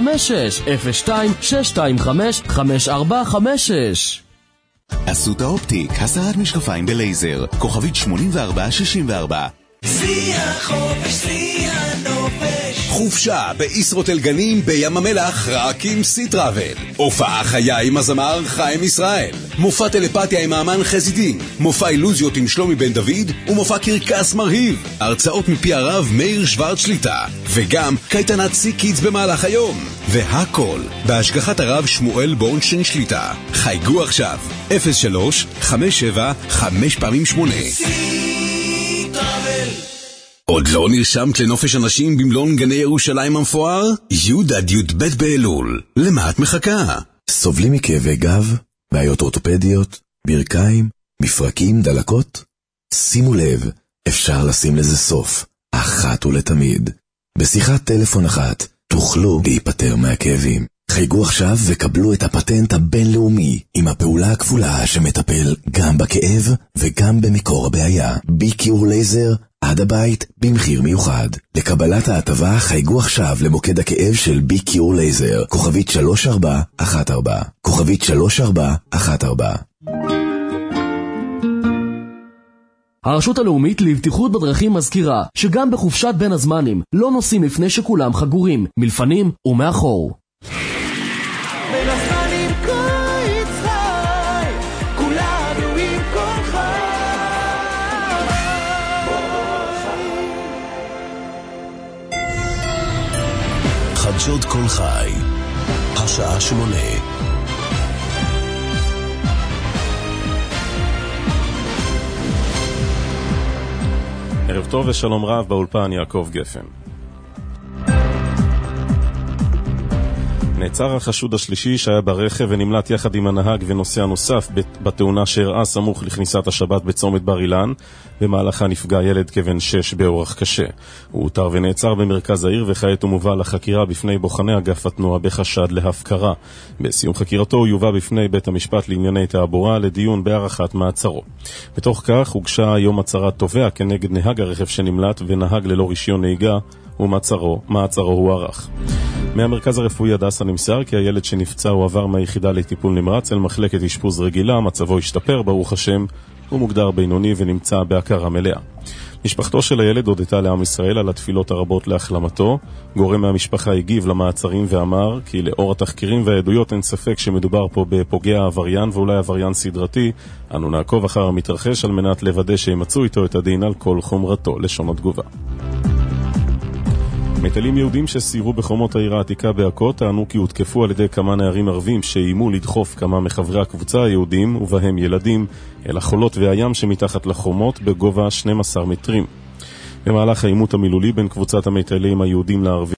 02-625-5456. אסותא אופטיק, הסרת משקפיים בלייזר, כוכבית 8464. שיא החופש, שיא הנופש. חופשה בישרוטל גנים בים המלח רק עם סי טראבל. הופעה חיה עם הזמר חיים ישראל. מופע טלפתיה עם האמן חזידין. מופע אילוזיות עם שלומי בן דוד ומופע קרקס מרהיב. הרצאות מפי הרב מאיר שוורץ שליטה. וגם קייטנת סי קידס במהלך היום. והכל בהשגחת הרב שמואל בורנשטיין שליטה. חייגו עכשיו 03-57-5x8. עוד לא נרשמת לנופש אנשים במלון גני ירושלים המפואר? י'-י"ב באלול. למה את מחכה? סובלים מכאבי גב, בעיות אורתופדיות, ברכיים, מפרקים, דלקות? שימו לב, אפשר לשים לזה סוף, אחת ולתמיד. בשיחת טלפון אחת תוכלו להיפטר מהכאבים. חייגו עכשיו וקבלו את הפטנט הבינלאומי עם הפעולה הכפולה שמטפל גם בכאב וגם במקור הבעיה. ביקיור לייזר עד הבית במחיר מיוחד. לקבלת ההטבה חייגו עכשיו למוקד הכאב של ביקיור לייזר, כוכבית 3414, כוכבית 3414. הרשות הלאומית לבטיחות בדרכים מזכירה שגם בחופשת בין הזמנים לא נוסעים לפני שכולם חגורים, מלפנים ומאחור. בין הזמנים קיץ חי, כולנו עם כל חי. חדשות כל חי, השעה 8. ערב טוב ושלום רב, באולפן יעקב גפן. נעצר החשוד השלישי שהיה ברכב ונמלט יחד עם הנהג ונוסע נוסף בתאונה שאירעה סמוך לכניסת השבת בצומת בר אילן. במהלכה נפגע ילד כבן 6 באורח קשה. הוא הותר ונעצר במרכז העיר וכעת הוא מובא לחקירה בפני בוחני אגף התנועה בחשד להפקרה. בסיום חקירתו הוא יובא בפני בית המשפט לענייני תעבורה לדיון בהארכת מעצרו. בתוך כך הוגשה היום הצהרת תובע כנגד נהג הרכב שנמלט ונהג ללא רישיון נהיגה ומעצרו הוארך. מהמרכז הרפואי הדסה נמסר כי הילד שנפצע הוא עבר מהיחידה לטיפול נמרץ אל מחלקת אשפוז רגילה, מצבו השתפר ברוך השם, הוא מוגדר בינוני ונמצא בהכרה מלאה. משפחתו של הילד הודתה לעם ישראל על התפילות הרבות להחלמתו. גורם מהמשפחה הגיב למעצרים ואמר כי לאור התחקירים והעדויות אין ספק שמדובר פה בפוגע עבריין ואולי עבריין סדרתי. אנו נעקוב אחר המתרחש על מנת לוודא שימצאו איתו את הדין על כל חומרתו. לשון התגובה. מטיילים יהודים שסיירו בחומות העיר העתיקה בעכו טענו כי הותקפו על ידי כמה נערים ערבים שאיימו לדחוף כמה מחברי הקבוצה היהודים ובהם ילדים אל החולות והים שמתחת לחומות בגובה 12 מטרים. במהלך העימות המילולי בין קבוצת המטיילים היהודים לערבים